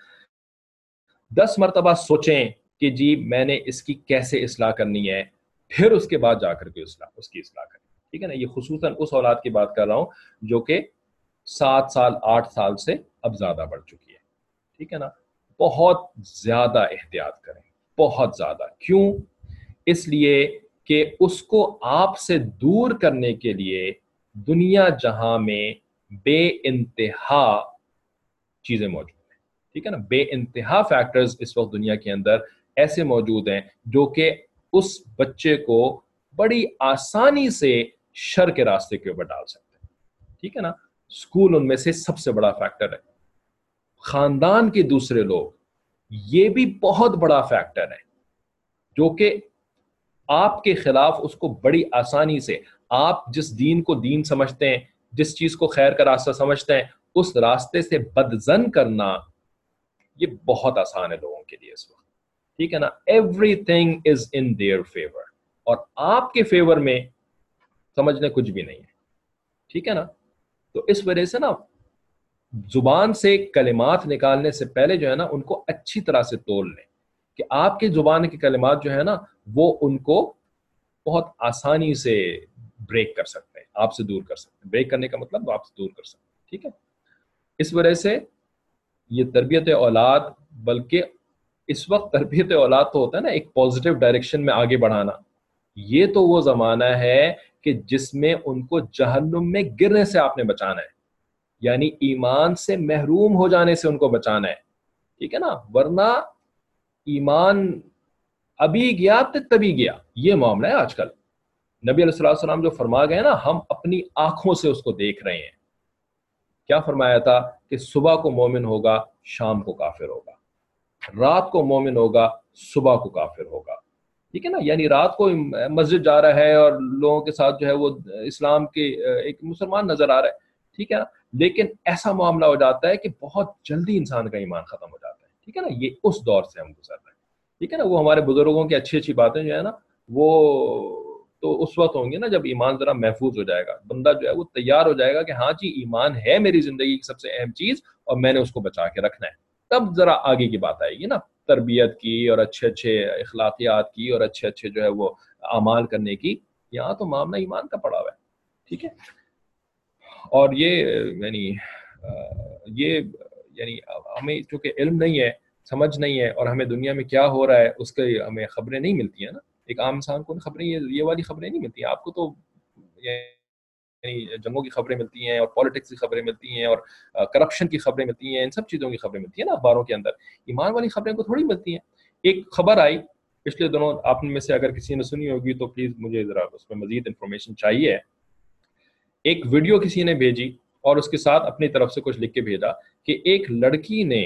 10 مرتبہ سوچیں کہ جی میں نے اس کی کیسے اصلاح کرنی ہے، پھر اس کے بعد جا کر کے اس کی اصلاح کریں. ٹھیک ہے نا، یہ خصوصاً اس اولاد کی بات کر رہا ہوں جو کہ 7 سال 8 سال سے اب زیادہ بڑھ چکی ہے. ٹھیک ہے نا، بہت زیادہ احتیاط کریں، بہت زیادہ. کیوں؟ اس لیے کہ اس کو آپ سے دور کرنے کے لیے دنیا جہاں میں بے انتہا چیزیں موجود ہیں. ٹھیک ہے نا، بے انتہا فیکٹرز اس وقت دنیا کے اندر ایسے موجود ہیں جو کہ اس بچے کو بڑی آسانی سے شر کے راستے کے اوپر ڈال سکتے ہیں. ٹھیک ہے نا، اسکول ان میں سے سب سے بڑا فیکٹر ہے، خاندان کے دوسرے لوگ یہ بھی بہت بڑا فیکٹر ہے جو کہ آپ کے خلاف اس کو بڑی آسانی سے، آپ جس دین کو دین سمجھتے ہیں، جس چیز کو خیر کا راستہ سمجھتے ہیں، اس راستے سے بدزن کرنا یہ بہت آسان ہے لوگوں کے لیے اس وقت. ٹھیک ہے نا، everything is in their favour, اور آپ کے فیور میں سمجھنے کچھ بھی نہیں ہے. ٹھیک ہے نا، تو اس وجہ سے نا زبان سے کلمات نکالنے سے پہلے جو ہے نا ان کو اچھی طرح سے تول لیں کہ آپ کے زبان کے کلمات جو ہے نا وہ ان کو بہت آسانی سے بریک کر سکتے ہیں، آپ سے دور کر سکتے ہیں. بریک کرنے کا مطلب آپ سے دور کر سکتے ہیں. ٹھیک ہے، اس وجہ سے یہ تربیت اولاد، بلکہ اس وقت تربیت اولاد تو ہوتا ہے نا ایک پازیٹیو ڈائریکشن میں آگے بڑھانا، یہ تو وہ زمانہ ہے کہ جس میں ان کو جہنم میں گرنے سے آپ نے بچانا ہے، یعنی ایمان سے محروم ہو جانے سے ان کو بچانا ہے. ٹھیک ہے نا، ورنہ ایمان ابھی گیا تو تبھی گیا، یہ معاملہ ہے آج کل. نبی علیہ السلام جو فرما گئے نا، ہم اپنی آنکھوں سے اس کو دیکھ رہے ہیں. کیا فرمایا تھا کہ صبح کو مومن ہوگا، شام کو کافر ہوگا، رات کو مومن ہوگا، صبح کو کافر ہوگا. ٹھیک ہے نا، یعنی رات کو مسجد جا رہا ہے اور لوگوں کے ساتھ جو ہے وہ اسلام کے ایک مسلمان نظر آ رہا ہے. ٹھیک ہے نا، لیکن ایسا معاملہ ہو جاتا ہے کہ بہت جلدی انسان کا ایمان ختم ہو جاتا ہے. ٹھیک ہے نا، یہ اس دور سے ہم گزر رہے ہیں. ٹھیک ہے نا، وہ ہمارے بزرگوں کی اچھی اچھی باتیں جو ہے نا وہ تو اس وقت ہوں گے نا جب ایمان ذرا محفوظ ہو جائے گا، بندہ جو ہے وہ تیار ہو جائے گا کہ ہاں جی ایمان ہے میری زندگی کی سب سے اہم چیز اور میں نے اس کو بچا کے رکھنا ہے. تب ذرا آگے کی بات آئے گی نا، تربیت کی اور اچھے اچھے اخلاقیات کی اور اچھے اچھے جو ہے وہ اعمال کرنے کی. یہاں تو معاملہ ایمان کا پڑا ہوا ہے. ٹھیک ہے، اور یہ یعنی ہمیں چونکہ علم نہیں ہے، سمجھ نہیں ہے، اور ہمیں دنیا میں کیا ہو رہا ہے اس کے ہمیں خبریں نہیں ملتی ہیں نا. ایک عام انسان کو خبریں یہ والی خبریں نہیں ملتی ہیں. آپ کو تو یعنی جنگوں کی خبریں ملتی ہیں، اور پالیٹکس کی خبریں ملتی ہیں، اور کرپشن کی خبریں ملتی ہیں، ان سب چیزوں کی خبریں ملتی ہیں نا اخباروں کے اندر. ایمان والی خبریں کو تھوڑی ملتی ہیں. ایک خبر آئی پچھلے دنوں، آپ میں سے اگر کسی نے سنی ہوگی تو پلیز مجھے ذرا اس میں مزید انفارمیشن چاہیے. ایک ویڈیو کسی نے بھیجی اور اس کے ساتھ اپنی طرف سے کچھ لکھ کے بھیجا کہ ایک لڑکی نے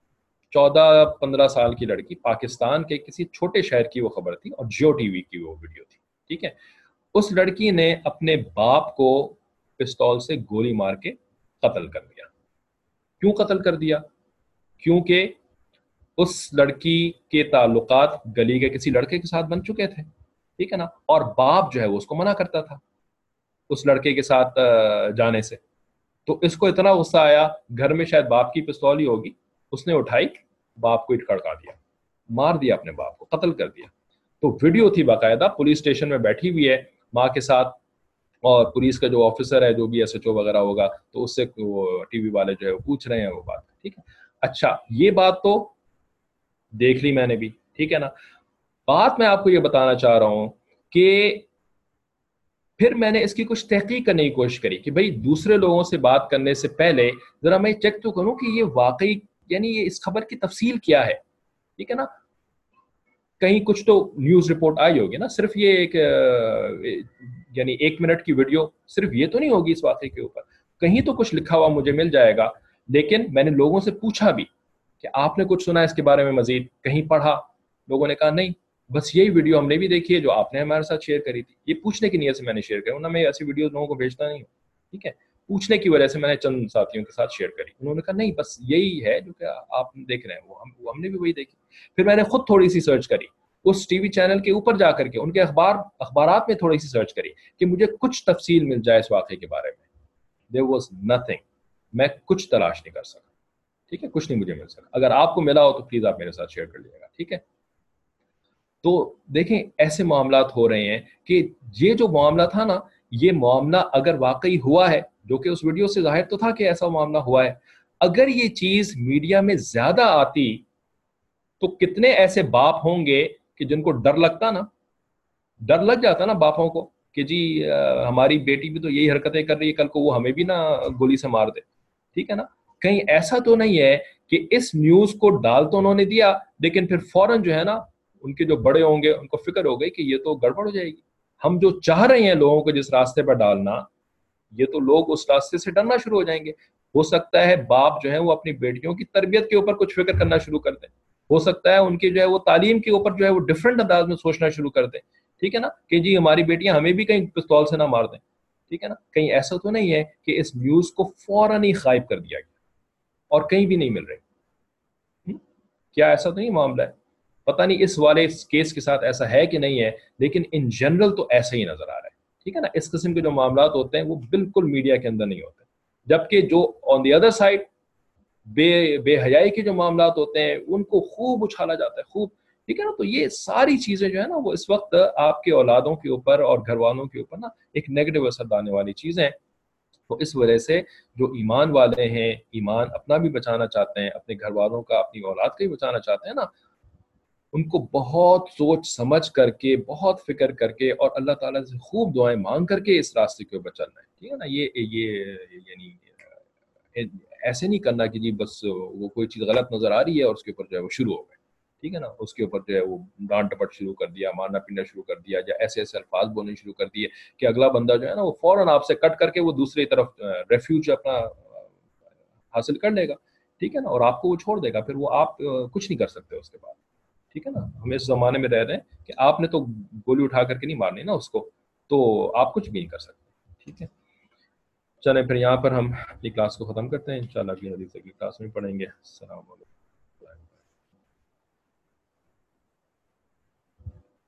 14-15 سال کی لڑکی، پاکستان کے کسی چھوٹے شہر کی وہ خبر تھی، اور جیو ٹی وی کی وہ ویڈیو تھی. ٹھیک ہے. اس لڑکی نے اپنے باپ کو پستول سے گولی مار کے قتل کر دیا. کیوں قتل کر دیا؟ کیونکہ اس لڑکی کے تعلقات گلی کے کسی لڑکے کے ساتھ بن چکے تھے. ٹھیک ہے نا. اور باپ جو ہے وہ اس کو منع کرتا تھا اس لڑکے کے ساتھ جانے سے. تو اس کو اتنا غصہ آیا، گھر میں شاید باپ کی پستول ہی ہوگی، اس نے اٹھائی، باپ کو کڑکا دیا، مار دیا اپنے باپ کو، قتل کر دیا. تو ویڈیو تھی باقاعدہ، پولیس اسٹیشن میں بیٹھی ہوئی ہے ماں کے ساتھ، اور پولیس کا جو آفیسر ہے، جو بھی ایس ایچ او وغیرہ ہوگا، تو اس سے وہ ٹی وی والے جو ہے وہ پوچھ رہے ہیں وہ بات. ٹھیک ہے. اچھا، یہ بات تو دیکھ لی میں نے بھی. ٹھیک ہے نا. بات میں آپ کو یہ بتانا چاہ رہا ہوں کہ پھر میں نے اس کی کچھ تحقیق کرنے کی کوشش کری کہ بھئی دوسرے لوگوں سے بات کرنے سے پہلے ذرا میں چیک تو کروں کہ یہ واقعی یعنی یہ اس خبر کی تفصیل کیا ہے. ٹھیک ہے نا. کہیں کچھ تو نیوز رپورٹ آئی ہوگی نا. صرف یہ ایک یعنی 1 منٹ کی ویڈیو صرف یہ تو نہیں ہوگی اس واقعے کے اوپر. کہیں تو کچھ لکھا ہوا مجھے مل جائے گا. لیکن میں نے لوگوں سے پوچھا بھی کہ آپ نے کچھ سنا اس کے بارے میں مزید، کہیں پڑھا؟ لوگوں نے کہا نہیں، بس یہی ویڈیو ہم نے بھی دیکھی ہے جو آپ نے ہمارے ساتھ شیئر کری تھی. یہ پوچھنے کی نیت سے میں نے شیئر کری، ورنہ میں ایسی ویڈیوز لوگوں کو بھیجتا نہیں ہوں. ٹھیک ہے. پوچھنے کی وجہ سے میں نے چند ساتھیوں کے ساتھ شیئر کری. انہوں نے کہا نہیں، بس یہی ہے جو کہ آپ دیکھ رہے ہیں، وہ ہم نے بھی وہی دیکھی. پھر میں نے خود تھوڑی سی سرچ کری اس ٹی وی چینل کے اوپر جا کر کے، ان کے اخبارات میں تھوڑی سی سرچ کری کہ مجھے کچھ تفصیل مل جائے اس واقعے کے بارے میں. There was nothing. میں کچھ تلاش نہیں کر سکا. ٹھیک ہے. کچھ نہیں مجھے مل سکا. اگر آپ کو ملا ہو تو پلیز آپ میرے ساتھ شیئر کر لیجیے گا. ٹھیک ہے. تو دیکھیں ایسے معاملات ہو رہے ہیں کہ یہ جو معاملہ تھا نا، یہ معاملہ اگر واقعی ہوا ہے، جو کہ اس ویڈیو سے ظاہر تو تھا کہ ایسا معاملہ ہوا ہے، اگر یہ چیز میڈیا میں زیادہ آتی تو کتنے ایسے باپ ہوں گے کہ جن کو ڈر لگتا نا، ڈر لگ جاتا نا باپوں کو کہ جی ہماری بیٹی بھی تو یہی حرکتیں کر رہی ہے، کل کو وہ ہمیں بھی نہ گولی سے مار دے. ٹھیک ہے نا. کہیں ایسا تو نہیں ہے کہ اس نیوز کو ڈال تو انہوں نے دیا، لیکن پھر فوراً جو ہے نا ان کے جو بڑے ہوں گے ان کو فکر ہو گئی کہ یہ تو گڑبڑ ہو جائے گی. ہم جو چاہ رہے ہیں لوگوں کو جس راستے پر ڈالنا، یہ تو لوگ اس راستے سے ڈرنا شروع ہو جائیں گے. ہو سکتا ہے باپ جو ہے وہ اپنی بیٹیوں کی تربیت کے اوپر کچھ فکر کرنا شروع کر دیں. ہو سکتا ہے ان کی جو ہے وہ تعلیم کے اوپر جو ہے وہ ڈفرینٹ انداز میں سوچنا شروع کر دیں. ٹھیک ہے نا. کہ جی ہماری بیٹیاں ہمیں بھی کہیں پستول سے نہ مار دیں. ٹھیک ہے نا. کہیں ایسا تو نہیں ہے کہ اس نیوز کو فوراً ہی غائب کر دیا گیا اور کہیں بھی نہیں مل رہی؟ کیا ایسا تو نہیں معاملہ ہے؟ پتہ نہیں اس والے کیس کے ساتھ ایسا ہے کہ نہیں ہے، لیکن ان جنرل تو ایسا ہی نظر آ رہا ہے. ٹھیک ہے نا. اس قسم کے جو معاملات ہوتے ہیں وہ بالکل میڈیا کے اندر نہیں ہوتے، جبکہ جو آن دی ادر سائڈ بے حیائی کے جو معاملات ہوتے ہیں ان کو خوب اچھالا جاتا ہے، خوب. ٹھیک ہے نا. تو یہ ساری چیزیں جو ہے نا وہ اس وقت آپ کے اولادوں کے اوپر اور گھر والوں کے اوپر نا ایک نیگیٹو اثر ڈالنے والی چیزیں. تو اس وجہ سے جو ایمان والے ہیں، ایمان اپنا بھی بچانا چاہتے ہیں، اپنے گھر والوں کا، اپنی اولاد کا بھی بچانا چاہتے ہیں نا، ان کو بہت سوچ سمجھ کر کے، بہت فکر کر کے، اور اللہ تعالیٰ سے خوب دعائیں مانگ کر کے اس راستے کے اوپر چلنا ہے. ٹھیک ہے نا. یہ یعنی ایسے نہیں کرنا کہ جی بس وہ کوئی چیز غلط نظر آ رہی ہے اور اس کے اوپر جو ہے وہ شروع ہو گئے. ٹھیک ہے نا. اس کے اوپر جو ہے وہ ڈانٹ ڈپٹ شروع کر دیا، مارنا پیٹنا شروع کر دیا، یا ایسے ایسے الفاظ بولنے شروع کر دیے کہ اگلا بندہ جو ہے نا وہ فوراً آپ سے کٹ کر کے وہ دوسری طرف ریفیوج اپنا حاصل کر لے گا. ٹھیک ہے نا. اور آپ کو وہ چھوڑ دے گا، پھر وہ آپ کچھ نہیں کر سکتے اس کے بعد. ٹھیک ہے نا. ہم اس زمانے میں رہ رہے ہیں کہ آپ نے تو گولی اٹھا کر کے نہیں مارنی نا اس کو، تو آپ کچھ بھی نہیں کر سکتے. ٹھیک ہے. چلیں پھر یہاں پر ہم اپنی کلاس کو ختم کرتے ہیں. انشاءاللہ اگلی حدیث کی کلاس میں پڑھیں گے. السلام علیکم.